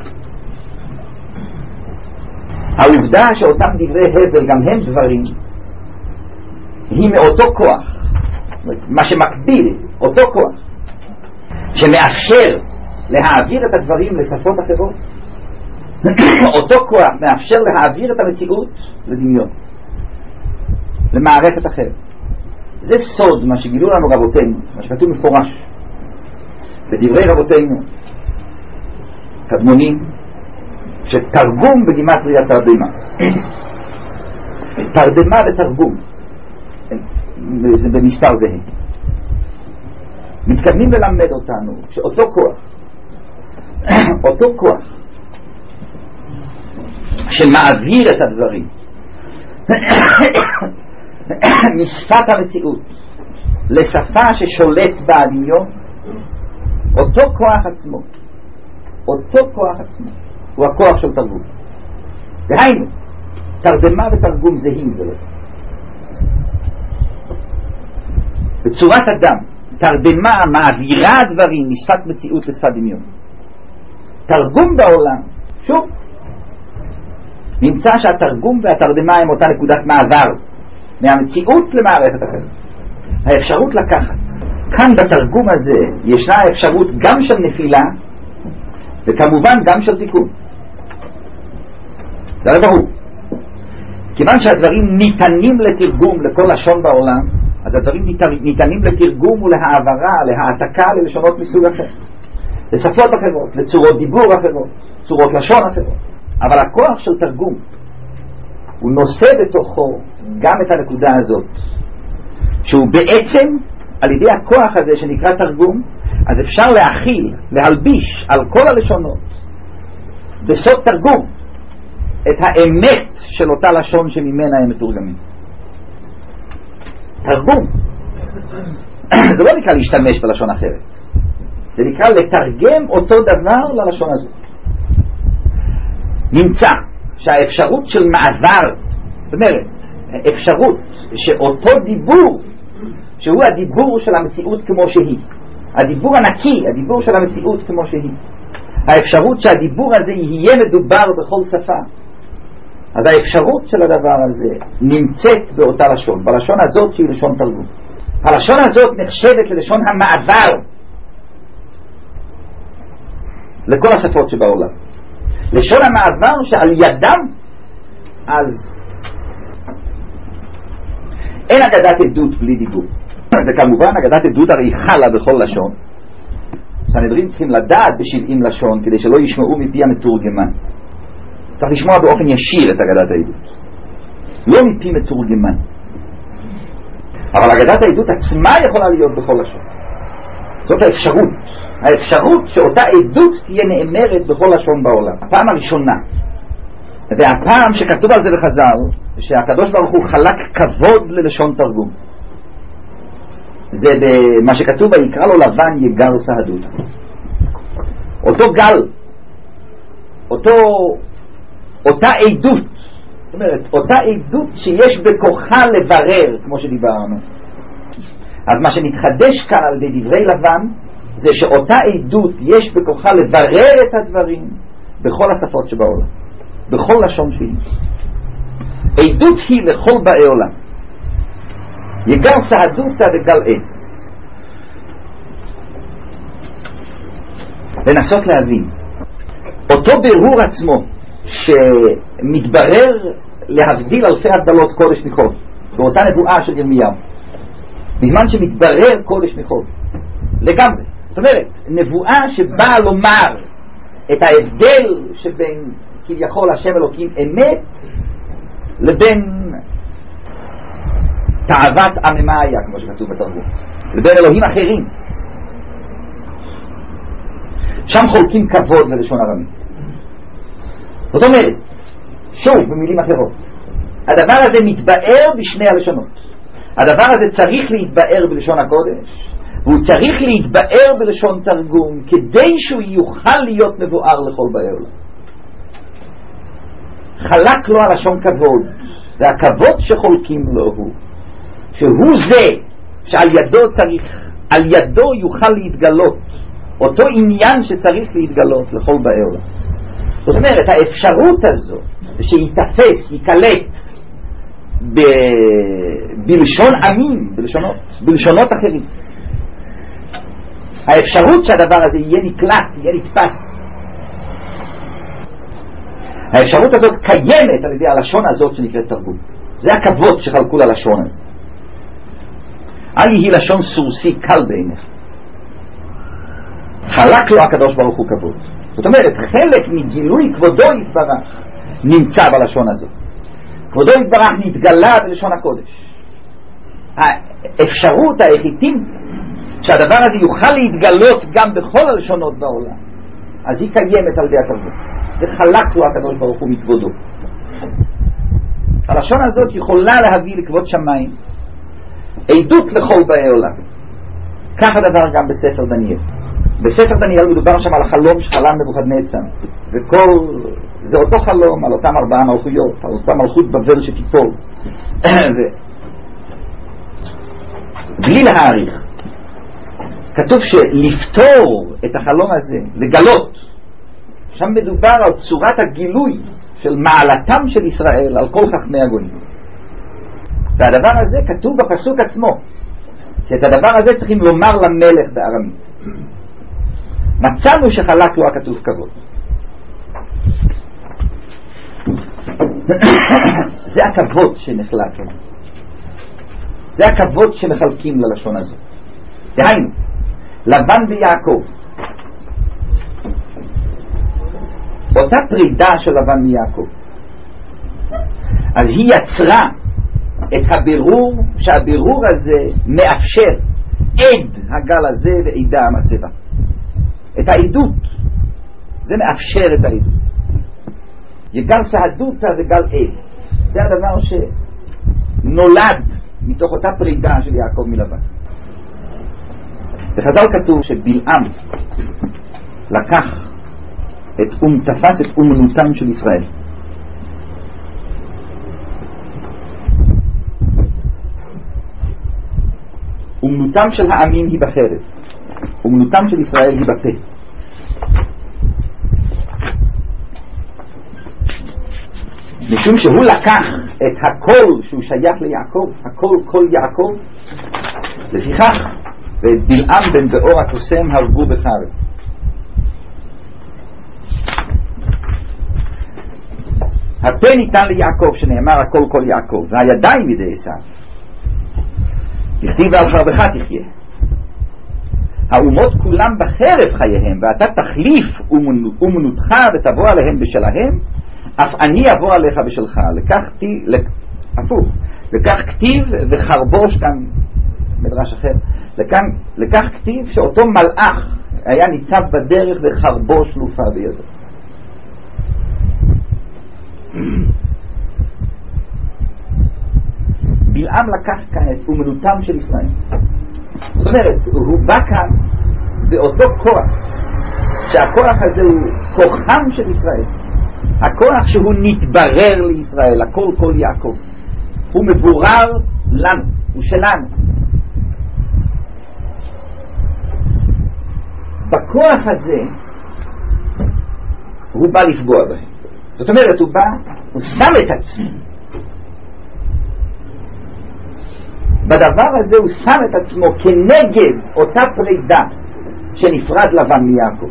העובדה שאותם דברי הבל גם הם דברים, היא מאותו כוח, מה שמקביל, אותו כוח שמאפשר להעביר את הדברים לשפות אחרות. אותו כוח מאפשר להעביר את המציאות לדמיון, למערכת אחרת. זה סוד מה שגילו לנו רבותינו, מה שכתוב מפורש בדברי רבותינו קדמונים, שתרגום בגימטריה תרדמה. תרדמה ותרגום זה במספר זהה. מתכוונים ללמד אותנו שאותו כוח, אותו כוח שמעביר את הדברים משפת המציאות לשפה ששולט בה הדמיון, אותו כוח עצמו, אותו כוח עצמו הוא הכוח של תרגום. והיינו, תרדמה ותרגום זהים זה לא. בצורת אדם, תרדמה מעבירה דברים משפת מציאות לשפת דמיון. תרגום בעולם, שוב, נמצא שהתרגום והתרדמה הם אותה נקודת מעבר מהמציאות למערכת אחרת. האפשרות לקחת, כאן בתרגום הזה ישנה האפשרות גם של נפילה וכמובן גם של תיקון. זה הרי ברור. כיוון שהדברים ניתנים לתרגום לכל לשון בעולם, אז הדברים ניתנים לתרגום ולהעברה, להעתקה ללשונות מסוג אחר, לשפות אחרות, לצורות דיבור אחרות, צורות לשון אחרות. אבל הכוח של תרגום הוא נושא בתוכו גם את הנקודה הזאת, שהוא בעצם על ידי הכוח הזה שנקרא תרגום, אז אפשר להכיל, להלביש על כל הלשונות בסוד תרגום את האמת של אותה לשון שממנה הם מתורגמים. תרגום זה לא נקרא להשתמש בלשון אחרת, זה נקרא לתרגם אותו דבר ללשון הזאת. נמצא שהאפשרות של מעבר, זאת אומרת אפשרות שאותו דיבור שהוא הדיבור של המציאות כמו שהיא, הדיבור הנקי, הדיבור של המציאות כמו שהיא, האפשרות שהדיבור הזה יהיה מדובר בכל שפה, אז האפשרות של הדבר הזה נמצאת באותה לשון, בלשון הזאת שהיא לשון תרגום. הלשון הזאת נחשבת ללשון המעבר לכל השפות שבעולם, לשון המעבר שעל ידם אז אין אגדת עדות בלי דיבור. וכמובן אגדת עדות הרי חלה בכל לשון. סנהדרין צריכים לדעת בשבעים לשון כדי שלא ישמעו מפי המתורגמן. צריך לשמוע באופן ישיר את אגדת העדות, לא מפי מתורגמן. אבל אגדת העדות עצמה יכולה להיות בכל לשון. זאת האפשרות, האפשרות שאותה עדות תהיה נאמרת בכל לשון בעולם. הפעם הראשונה, והפעם שכתוב על זה בחז"ל, שהקדוש ברוך הוא חלק כבוד ללשון תרגום, זה במה שכתוב ויקרא לו לבן יגר סהדות. אותו גל, אותו, אותה עדות, זאת אומרת, אותה עדות שיש בכוחה לברר, כמו שדיברנו. אז מה שנתחדש כאן על ידי דברי לבן, זה שאותה עדות יש בכוחה לברר את הדברים בכל השפות שבעולם, בכל לשון שהיא. עדות היא לכל באי עולם. יגר סהדותא וגל עד. לנסות להבין אותו ברור עצמו שמתברר להבדיל אלפי הבדלות קודש מחול באותה נבואה של ירמיהו, בזמן שמתברר קודש מחול לגמרי. זאת אומרת, נבואה שבאה לומר את ההבדל שבין כביכול השם אלוקים אמת לבין תאוות עממיה, כמו שכתוב בתרגום, לבין אלוהים אחרים. שם חולקים כבוד ללשון ארמית. זאת אומרת, שוב במילים אחרות, הדבר הזה מתבאר בשני הלשונות. הדבר הזה צריך להתבאר בלשון הקודש, והוא צריך להתבאר בלשון תרגום, כדי שהוא יוכל להיות מבואר לכל באי עולם. חלק לו הלשון כבוד, והכבוד שחולקים לו הוא שהוא זה שעל ידו צריך, על ידו יוכל להתגלות אותו עניין שצריך להתגלות לכל באי עולם. זאת אומרת, האפשרות הזו שיתפס, ייקלט ב... בלשון עמים, בלשונות, בלשונות אחרים, האפשרות שהדבר הזה יהיה נקלט, יהיה נתפס, האפשרות הזאת קיימת על ידי הלשון הזאת שנקראת תרגום. זה הכבוד שחלקו ללשון הזה. אל יהי לשון סורסי קל בעיניך. חלק לו הקדוש ברוך הוא כבוד. זאת אומרת, חלק מגילוי כבודו יתברך נמצא בלשון הזאת. כבודו יתברך נתגלה בלשון הקודש. האפשרות היחידית שהדבר הזה יוכל להתגלות גם בכל הלשונות בעולם, אז היא קיימת על ידי התרגום. וחלק לו הקדוש ברוך הוא מכבודו. הלשון הזאת יכולה להביא לכבוד שמיים, עדות לכל באי עולם. כך הדבר גם בספר דניאל. בספר דניאל מדובר שם על החלום שחלם נבוכדנצר, וכל זה אותו חלום על אותם ארבעה מלכויות, על אותה מלכות בבל שתיפול. בלי להעריך, כתוב שלפתור את החלום הזה, לגלות, שם מדובר על צורת הגילוי של מעלתם של ישראל על כל חכמי הגויים. והדבר הזה כתוב בפסוק עצמו, שאת הדבר הזה צריכים לומר למלך בארמית. מצאנו שחלק לו הכתוב כבוד. זה הכבוד שנחלק לו, זה הכבוד שמחלקים ללשון הזה. דהיינו, לבן ויעקב, אותה פרידה של לבן ויעקב, אז היא יצרה את הבירור, שהבירור הזה מאפשר עד הגל הזה ועדה המצבה. את העדות, זה מאפשר את העדות. יגר סהדותא וגל עד, זה הדבר שנולד מתוך אותה פרידה של יעקב מלבן. בחז"ל כתוב שבלעם לקח את אום, תפס את אומנותם של ישראל. אומנותם של העמים היא בחרב, אומנותם של ישראל היא בפה. משום שהוא לקח את הכל שהוא שייך ליעקב, הכל כל יעקב, לפיכך ואת בלעם בן באור הקוסם הרגו בחרב. הפה ניתן ליעקב שנאמר הכל כל יעקב, והידיים מידי עשיו תכתיב ועל חרבך תחיה. האומות כולם בחרב חייהם, ואתה תחליף אומנותך ותבוא עליהם בשלהם, אף אני אבוא עליך בשלך, לקח כתיב, הפוך, לקח כתיב וחרבוש, כאן מדרש אחר, לקח, לקח כתיב שאותו מלאך היה ניצב בדרך וחרבוש לופה בידו. בלעם לקח כאן את אומנותם של ישראל. זאת אומרת, הוא בא כאן באותו כוח, שהכוח הזה הוא כוחם של ישראל, הכוח שהוא נתברר לישראל, הכל כל יעקב, הוא מבורר לנו, הוא שלנו. בכוח הזה הוא בא לפגוע בהם. זאת אומרת, הוא בא, הוא שם את עצמו בדבר הזה, הוא שם את עצמו כנגד אותה פרידה שנפרד לבן מיעקב.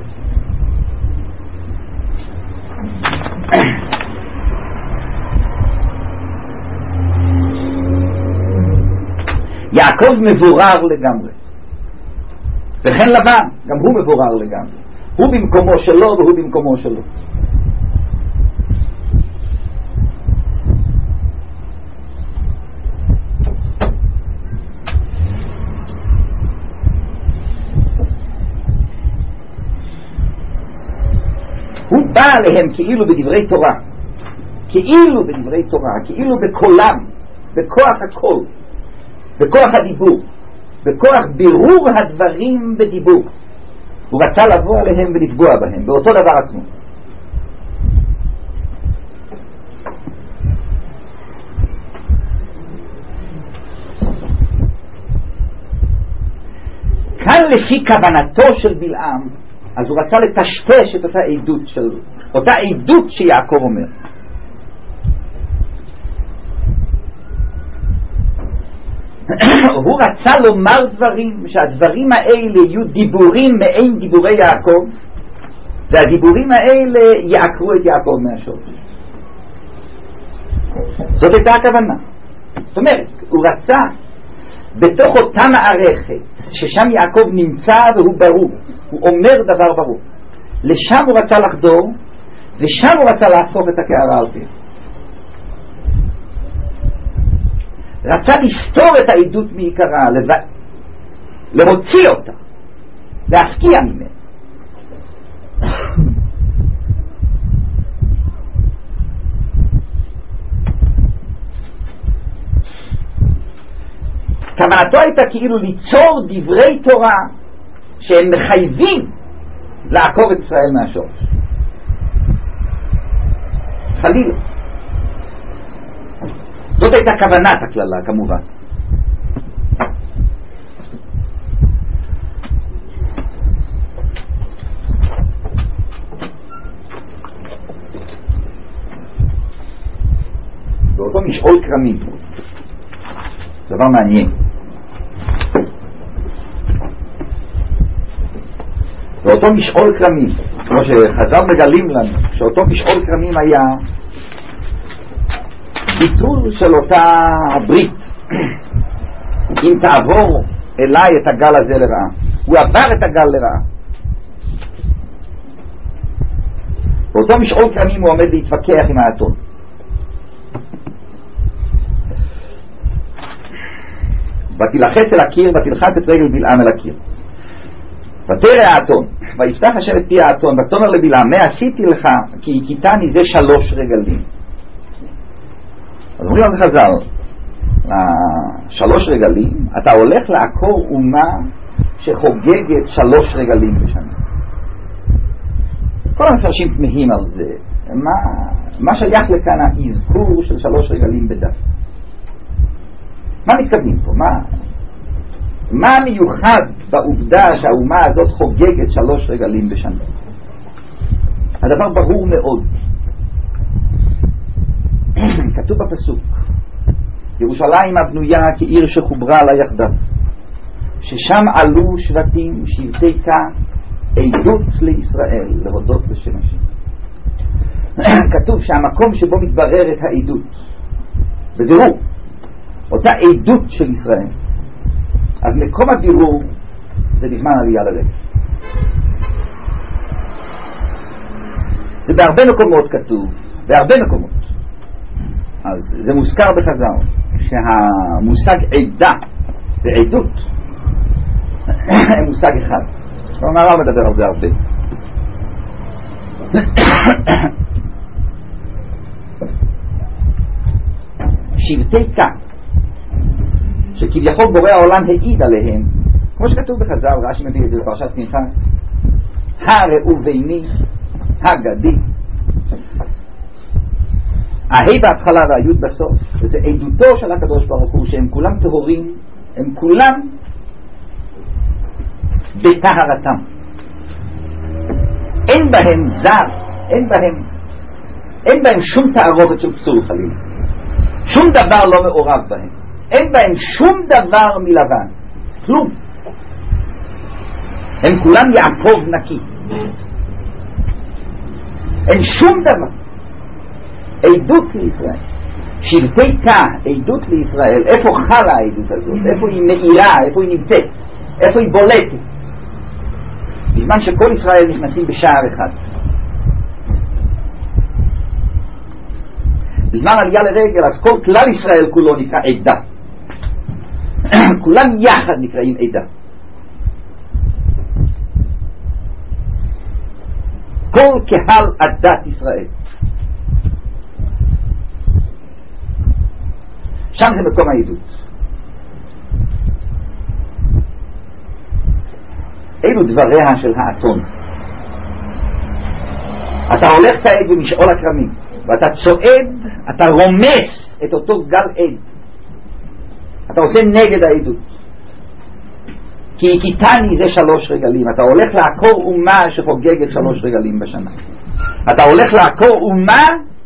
יעקב מבורר לגמרי, וכן לבן גם הוא מבורר לגמרי, הוא במקומו שלו והוא במקומו שלו. הוא בא עליהם כאילו בדברי תורה, כאילו בדברי תורה, כאילו בקולם, בכוח הקול, בכוח הדיבור, בכוח בירור הדברים בדיבור. הוא רצה לבוא עליהם ולפגוע בהם באותו דבר עצמו. כאן לפי כוונתו של בלעם, אז הוא רצה לטשטש את אותה עדות של אותה עדות שיעקב אומר. הוא רצה לומר דברים, שהדברים האלה יהיו דיבורים מעין דיבורי יעקב, והדיבורים האלה יעקרו את יעקב מהשורש. זאת הייתה הכוונה. זאת אומרת, הוא רצה בתוך אותה מערכת ששם יעקב נמצא והוא ברור, הוא אומר דבר ברור, לשם הוא רצה לחדור, ושם הוא רצה להפוך את הקערה על פיה. רצה לסתור את העדות מעיקרה, לב... להוציא אותה, להפקיע ממנה. כוונתו הייתה כאילו ליצור דברי תורה שהם מחייבים לעקור את ישראל מהשורש. חלילה. זאת הייתה כוונת הכללה כמובן. באותו משעול קרמים, דבר מעניין, באותו משעול קרמים, כמו שחז"ל מגלים לנו, שאותו משעול קרמים היה ביטול של אותה ברית. אם תעבור אליי את הגל הזה לרעה, הוא עבר את הגל לרעה. באותו משעול קרמים הוא עומד להתווכח עם האתון. ותלחץ אל הקיר, ותלחץ את רגל בלעם אל הקיר, ותרא האתון, ויפתח השם את פי האתון, ותאמר לבלעם, מה עשיתי לך כי הכיתני זה שלוש רגלים. אז אומרים על זה חז"ל, שלוש רגלים, אתה הולך לעקור אומה שחוגגת שלוש רגלים בשנה. כל המפרשים תמהים על זה, מה, מה שייך לכאן האזכור של שלוש רגלים בדף? מה מתכוונים פה? מה, מה מיוחד בעובדה שהאומה הזאת חוגגת שלוש רגלים בשנה? הדבר ברור מאוד. כתוב בפסוק, ירושלים הבנויה כעיר שחוברה לה יחדיו, ששם עלו שבטים שבטי כה עדות לישראל להודות לשם השם. כתוב שהמקום שבו מתבררת העדות בבירור, אותה עדות של ישראל, אז מקום הבירור זה בזמן עלייה לרגל. זה בהרבה מקומות כתוב בהרבה מקומות. אז זה מוזכר בחז"ל שהמושג עדה ועדות הם מושג אחד. המהר"ל מדבר על זה הרבה. שבטי קה שכביכול בורא העולם העיד עליהם, כמו שכתוב בחז"ל, רש"י מביא את זה בפרשת פנחס, הראובני, הגדי, ההי בהתחלה והיוד בסוף, וזה עדותו של הקדוש ברוך הוא שהם כולם טהורים, הם כולם בטהרתם, אין בהם זר, אין בהם אין בהם שום תערובת של פסול חלילה, שום דבר לא מעורב בהם, אין בהם שום דבר מלבן, כלום. הם כולם יעקב נקי, אין שום דבר. עדות לישראל, שבטי קה, עדות לישראל. איפה חלה העדות הזאת? איפה היא מאירה? איפה היא נמצאת? איפה היא בולטת? בזמן שכל ישראל נכנסים בשער אחד, בזמן עלייה לרגל, אז כל כלל ישראל כולו נקרא עדה. כולם יחד נקראים עדה. כל קהל עדת ישראל. שם זה מקום העדות. אלו דבריה של האתון. אתה הולך כעת במשעול הכרמים, ואתה צועד, אתה רומס את אותו גל עד. אתה עושה נגד העדות. כי הכיתני זה שלוש רגלים. אתה הולך לעקור אומה שחוגגת שלוש רגלים בשנה. אתה הולך לעקור אומה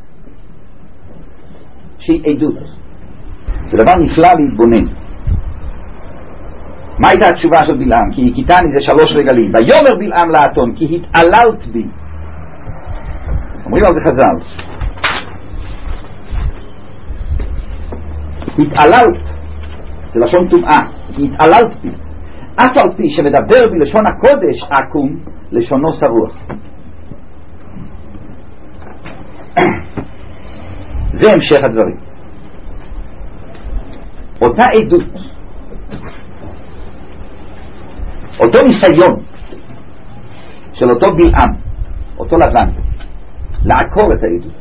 שהיא עדות. זה דבר נפלא להתבונן. מה הייתה התשובה של בלעם? כי הכיתני זה שלוש רגלים. ויאמר בלעם לאתון, כי התעללת בי. אומרים על זה חז"ל. התעללת, זה לשון טומאה, כי התעללת בי. אף על פי שמדבר בלשון הקודש עקום, לשונו שרוח. זה המשך הדברים. אותה עדות, אותו ניסיון של אותו בלעם, אותו לבן, לעקור את העדות,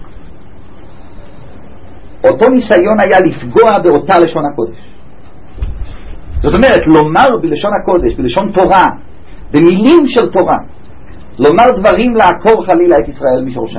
אותו ניסיון היה לפגוע באותה לשון הקודש. זאת אומרת, לומר בלשון הקודש, בלשון תורה, במילים של תורה, לומר דברים לעקור חלילה את ישראל משורשם,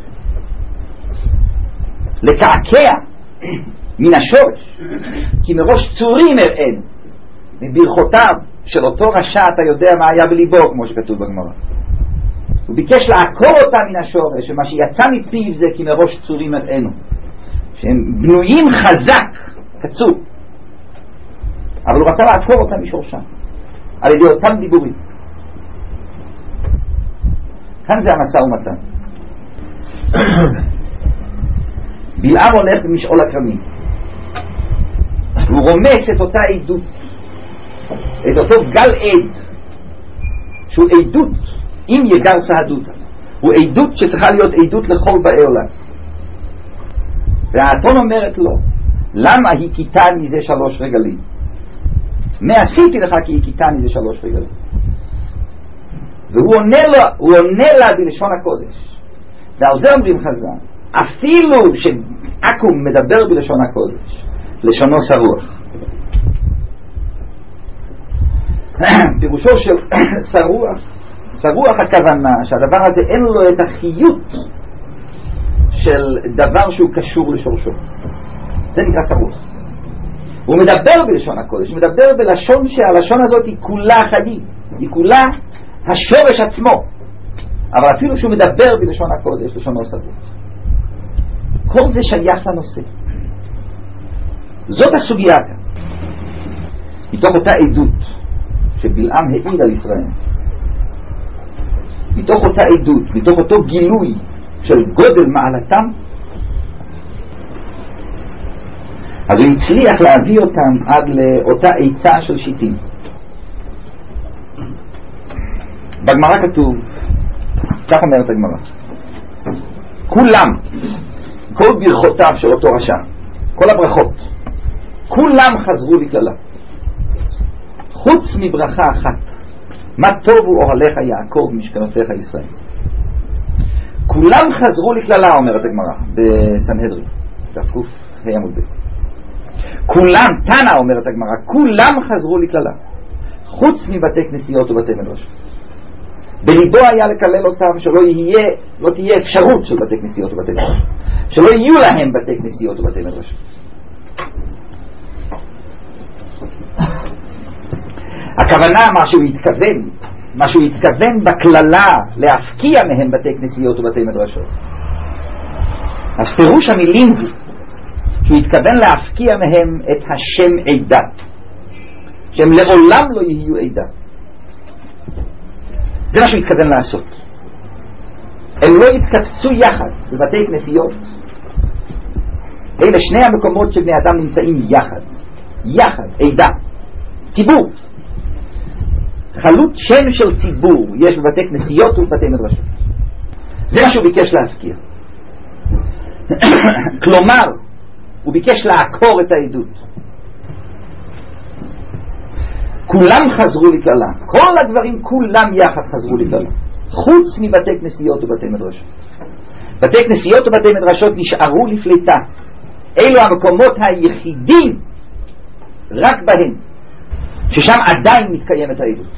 לקעקע מן השורש, כי מראש צורים הראינו מברכותיו של אותו רשע. אתה יודע מה היה בליבו, כמו שכתוב בגמרא. הוא ביקש לעקור אותה מן השורש, ומה שיצא מפיו זה כי מראש צורים הראינו, שהם בנויים חזק, קצור, אבל הוא רצה לעקור אותם משורשם על ידי אותם דיבורים. כאן זה המשא ומתן. בלעם הולך במשעול הכרמים, הוא רומס את אותה עדות, את אותו גל עד שהוא עדות עם יגר סהדותה, הוא עדות שצריכה להיות עדות לכל באי עולם. והאתון אומרת לו, למה הכיתני זה שלוש רגלים? מה עשיתי לך כי הכיתני זה שלוש רגלים? והוא עונה לו, הוא עונה לה בלשון הקודש. ועל זה אומרים חז"ל, אפילו שעקום מדבר בלשון הקודש, לשונו שרוח. פירושו של שרוח, שרוח הכוונה שהדבר הזה אין לו את החיות של דבר שהוא קשור לשורשו. זה נקרא שרוח. הוא מדבר בלשון הקודש, הוא מדבר בלשון שהלשון הזאת היא כולה חיים, היא כולה השורש עצמו, אבל אפילו שהוא מדבר בלשון הקודש, לשונו שרוח. כל זה שייך לנושא. זאת הסוגיה כאן. מתוך אותה עדות שבלעם העיד על ישראל, מתוך אותה עדות, מתוך אותו גילוי של גודל מעלתם, אז הוא הצליח להביא אותם עד לאותה עצה של שיטים. בגמרא כתוב, כך אומרת הגמרא, כולם, כל ברכותיו של אותו רשע, כל הברכות, כולם חזרו לכללה, חוץ מברכה אחת, מה טוב הוא אוהליך יעקב משכנותיך ישראל. כולם חזרו לכללה, אומרת הגמרא בסנהדרין תקוף ה' עמוד ב'. כולם, תנא אומרת הגמרא, כולם חזרו לכללה חוץ מבתי כנסיות ובתי מדרשות. בליבו היה לקלל אותם שלא יהיה, לא תהיה אפשרות של בתי כנסיות ובתי מדרשות, שלא יהיו להם בתי כנסיות ובתי מדרשות. הכוונה, מה שהוא התכוון, מה שהוא התכוון בכללה להפקיע מהם בתי כנסיות ובתי מדרשות. אז פירוש המילים הוא שהוא התכוון להפקיע מהם את השם עדה, שהם לעולם לא יהיו עדה. זה מה שהוא התכוון לעשות. הם לא יתקבצו יחד בבתי כנסיות. אלה שני המקומות שבני אדם נמצאים יחד, יחד, עדה, ציבור. חלות שם של ציבור יש בבתי כנסיות ובבתי מדרשות. זה מה שהוא ביקש להפקיע. כלומר, הוא ביקש לעקור את העדות. כולם חזרו לכללה, כל הדברים כולם יחד חזרו לכללה, חוץ מבתי כנסיות ובתי מדרשות. בתי כנסיות ובתי מדרשות נשארו לפליטה. אלו המקומות היחידים רק בהם ששם עדיין מתקיימת העדות,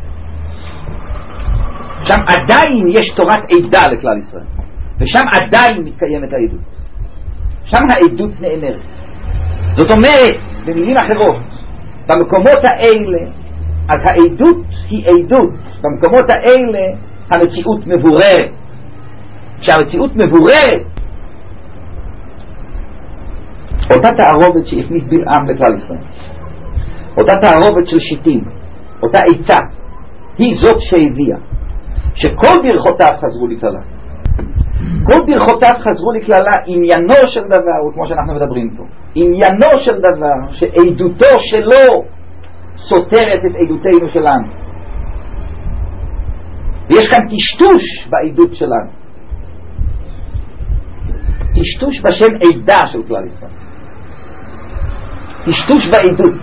שם עדיין יש תורת עדה לכלל ישראל, ושם עדיין מתקיימת העדות, שם העדות נאמרת. זאת אומרת, במילים אחרות, במקומות האלה אז העדות היא עדות, במקומות האלה המציאות מבוררת. כשהמציאות מבוררת, אותה תערובת שהכניס בלעם לכלל ישראל, אותה תערובת של שיטים, אותה עצה, היא זאת שהביאה שכל ברכותיו חזרו לכללה. כל ברכותיו חזרו לכללה. עניינו של דבר הוא כמו שאנחנו מדברים פה, עניינו של דבר שעדותו שלו סותרת את עדותנו שלנו, ויש כאן טשטוש בעדות שלנו, טשטוש בשם עדה של כלל ישראל, טשטוש בעדות.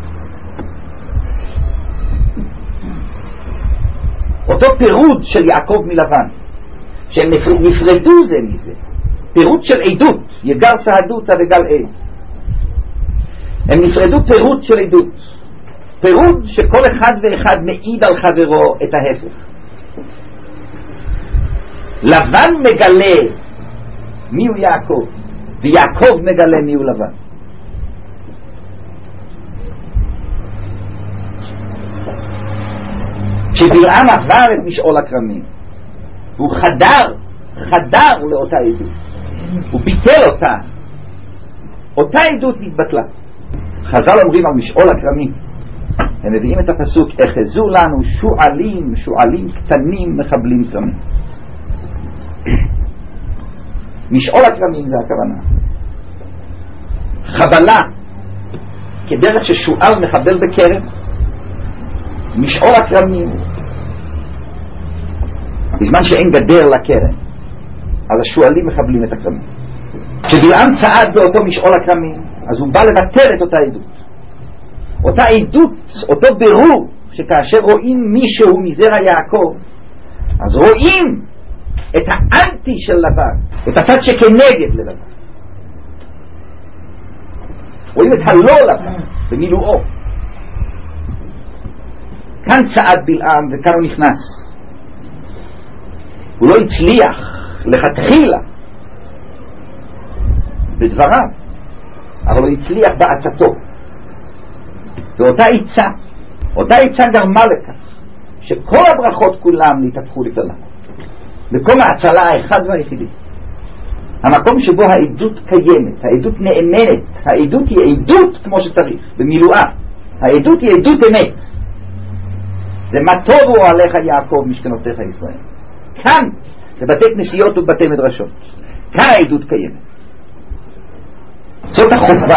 אותו פירוד של יעקב מלבן, שהם נפרדו זה מזה, פירוד של עדות, יגר סהדותה וגל אל, הם נפרדו פירוד של עדות, פירוד שכל אחד ואחד מעיד על חברו את ההפך. לבן מגלה מי הוא יעקב, ויעקב מגלה מי הוא לבן. כשבלעם עבר את משעול הכרמים, הוא חדר, חדר לאותה עדות, הוא ביטל אותה, אותה עדות התבטלה. חז"ל אומרים על משעול הכרמים, הם מביאים את הפסוק, אחזו לנו שועלים, שועלים קטנים מחבלים כרמים. משעול הכרמים זה הכוונה, חבלה כדרך ששועל מחבל בכרם. משעול הכרמים, בזמן שאין גדר לכרם, אז השועלים מחבלים את הכרמים. כשבלעם צעד באותו משעול הכרמים, אז הוא בא לבטל את אותה עדות, אותה עדות, אותו בירור, שכאשר רואים מישהו מזרע יעקב, אז רואים את האנטי של לבן, את הצד שכנגד ללבן, רואים את הלא לבן במילואו. כאן צעד בלעם וכאן הוא נכנס. הוא לא הצליח לכתחילה בדבריו, אבל הוא הצליח בעצתו, ואותה עיצה, אותה עיצה גרמה לכך שכל הברכות כולם נתהפכו לכללה. מקום ההצלה האחד והיחידי, המקום שבו העדות קיימת, העדות נאמנת, העדות היא עדות כמו שצריך במילואה, העדות היא עדות אמת. זה מה טוב הוא עליך יעקב משכנותיך ישראל. כאן בבתי כנסיות ובתי מדרשות, כאן העדות קיימת. זאת החובה,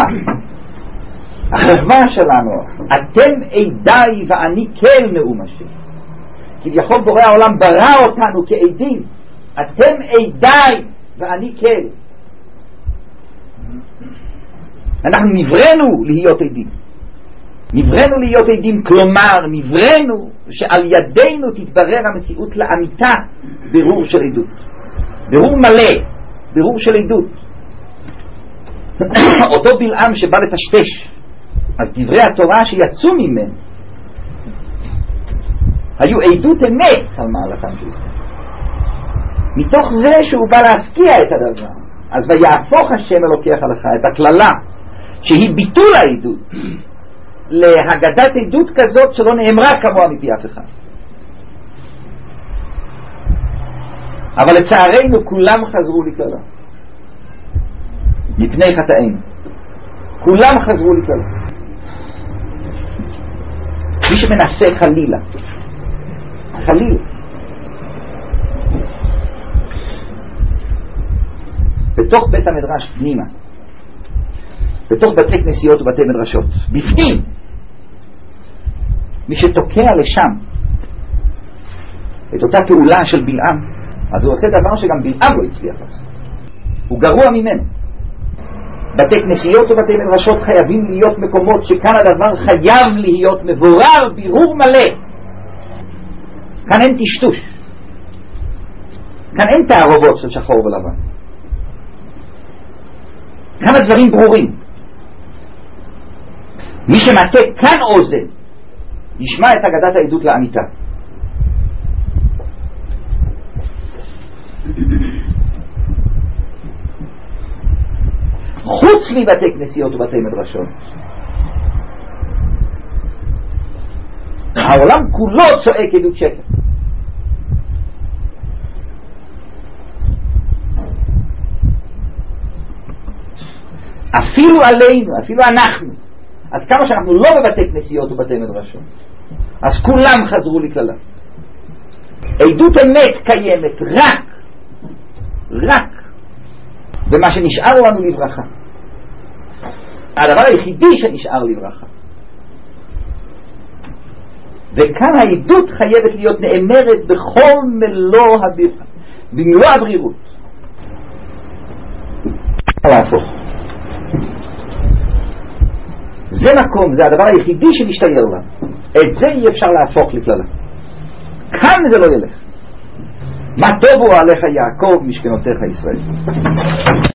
החובה שלנו. אתם עדיי ואני כל נאום השם. כביכול בורא העולם ברא אותנו כעדים. אתם עדיי ואני כן. אנחנו נבראנו להיות עדים. נבראנו להיות עדים, כלומר נבראנו שעל ידינו תתברר המציאות לאמיתה, ברור של עדות, ברור מלא, ברור של עדות. אותו בלעם שבא לטשטש, אז דברי התורה שיצאו ממנו היו עדות אמת על מהלכם של ישראל, מתוך זה שהוא בא להפקיע את הדבר. אז ויהפוך השם אלוקיך לך את הכללה שהיא ביטול העדות להגדת עדות כזאת שלא נאמרה כמוה מפי אף אחד. אבל לצערנו כולם חזרו לקללה מפני חטאינו, כולם חזרו לקללה. מי שמנסה חלילה חלילה בתוך בית המדרש פנימה, בתוך בתי כנסיות ובתי מדרשות בפנים, מי שתוקע לשם את אותה פעולה של בלעם, אז הוא עושה דבר שגם בלעם לא הצליח לעשות, הוא גרוע ממנו. בתי כנסיות ובתי מדרשות חייבים להיות מקומות שכאן הדבר חייב להיות מבורר בירור מלא. כאן אין טשטוש, כאן אין תערובות של שחור ולבן, כאן הדברים ברורים. מי שמטה כאן אוזן ישמע את אגדת העדות לאמיתה. חוץ מבתי כנסיות ובתי מדרשות העולם כולו צועק עדות שקר. אפילו עלינו, אפילו אנחנו, עד כמה שאנחנו לא בבתי כנסיות ובתי מדרשות, אז כולם חזרו לקללה. עדות אמת קיימת רק רק ומה שנשאר לנו לברכה, הדבר היחידי שנשאר לברכה. וכאן העדות חייבת להיות נאמרת בכל מלוא הברכה, במלוא הברירות. להפוך, זה מקום, זה הדבר היחידי שמשתייר לה, את זה אי אפשר להפוך לכללה. כאן זה לא ילך. מה טובו עליך יעקב משכנותיך ישראל.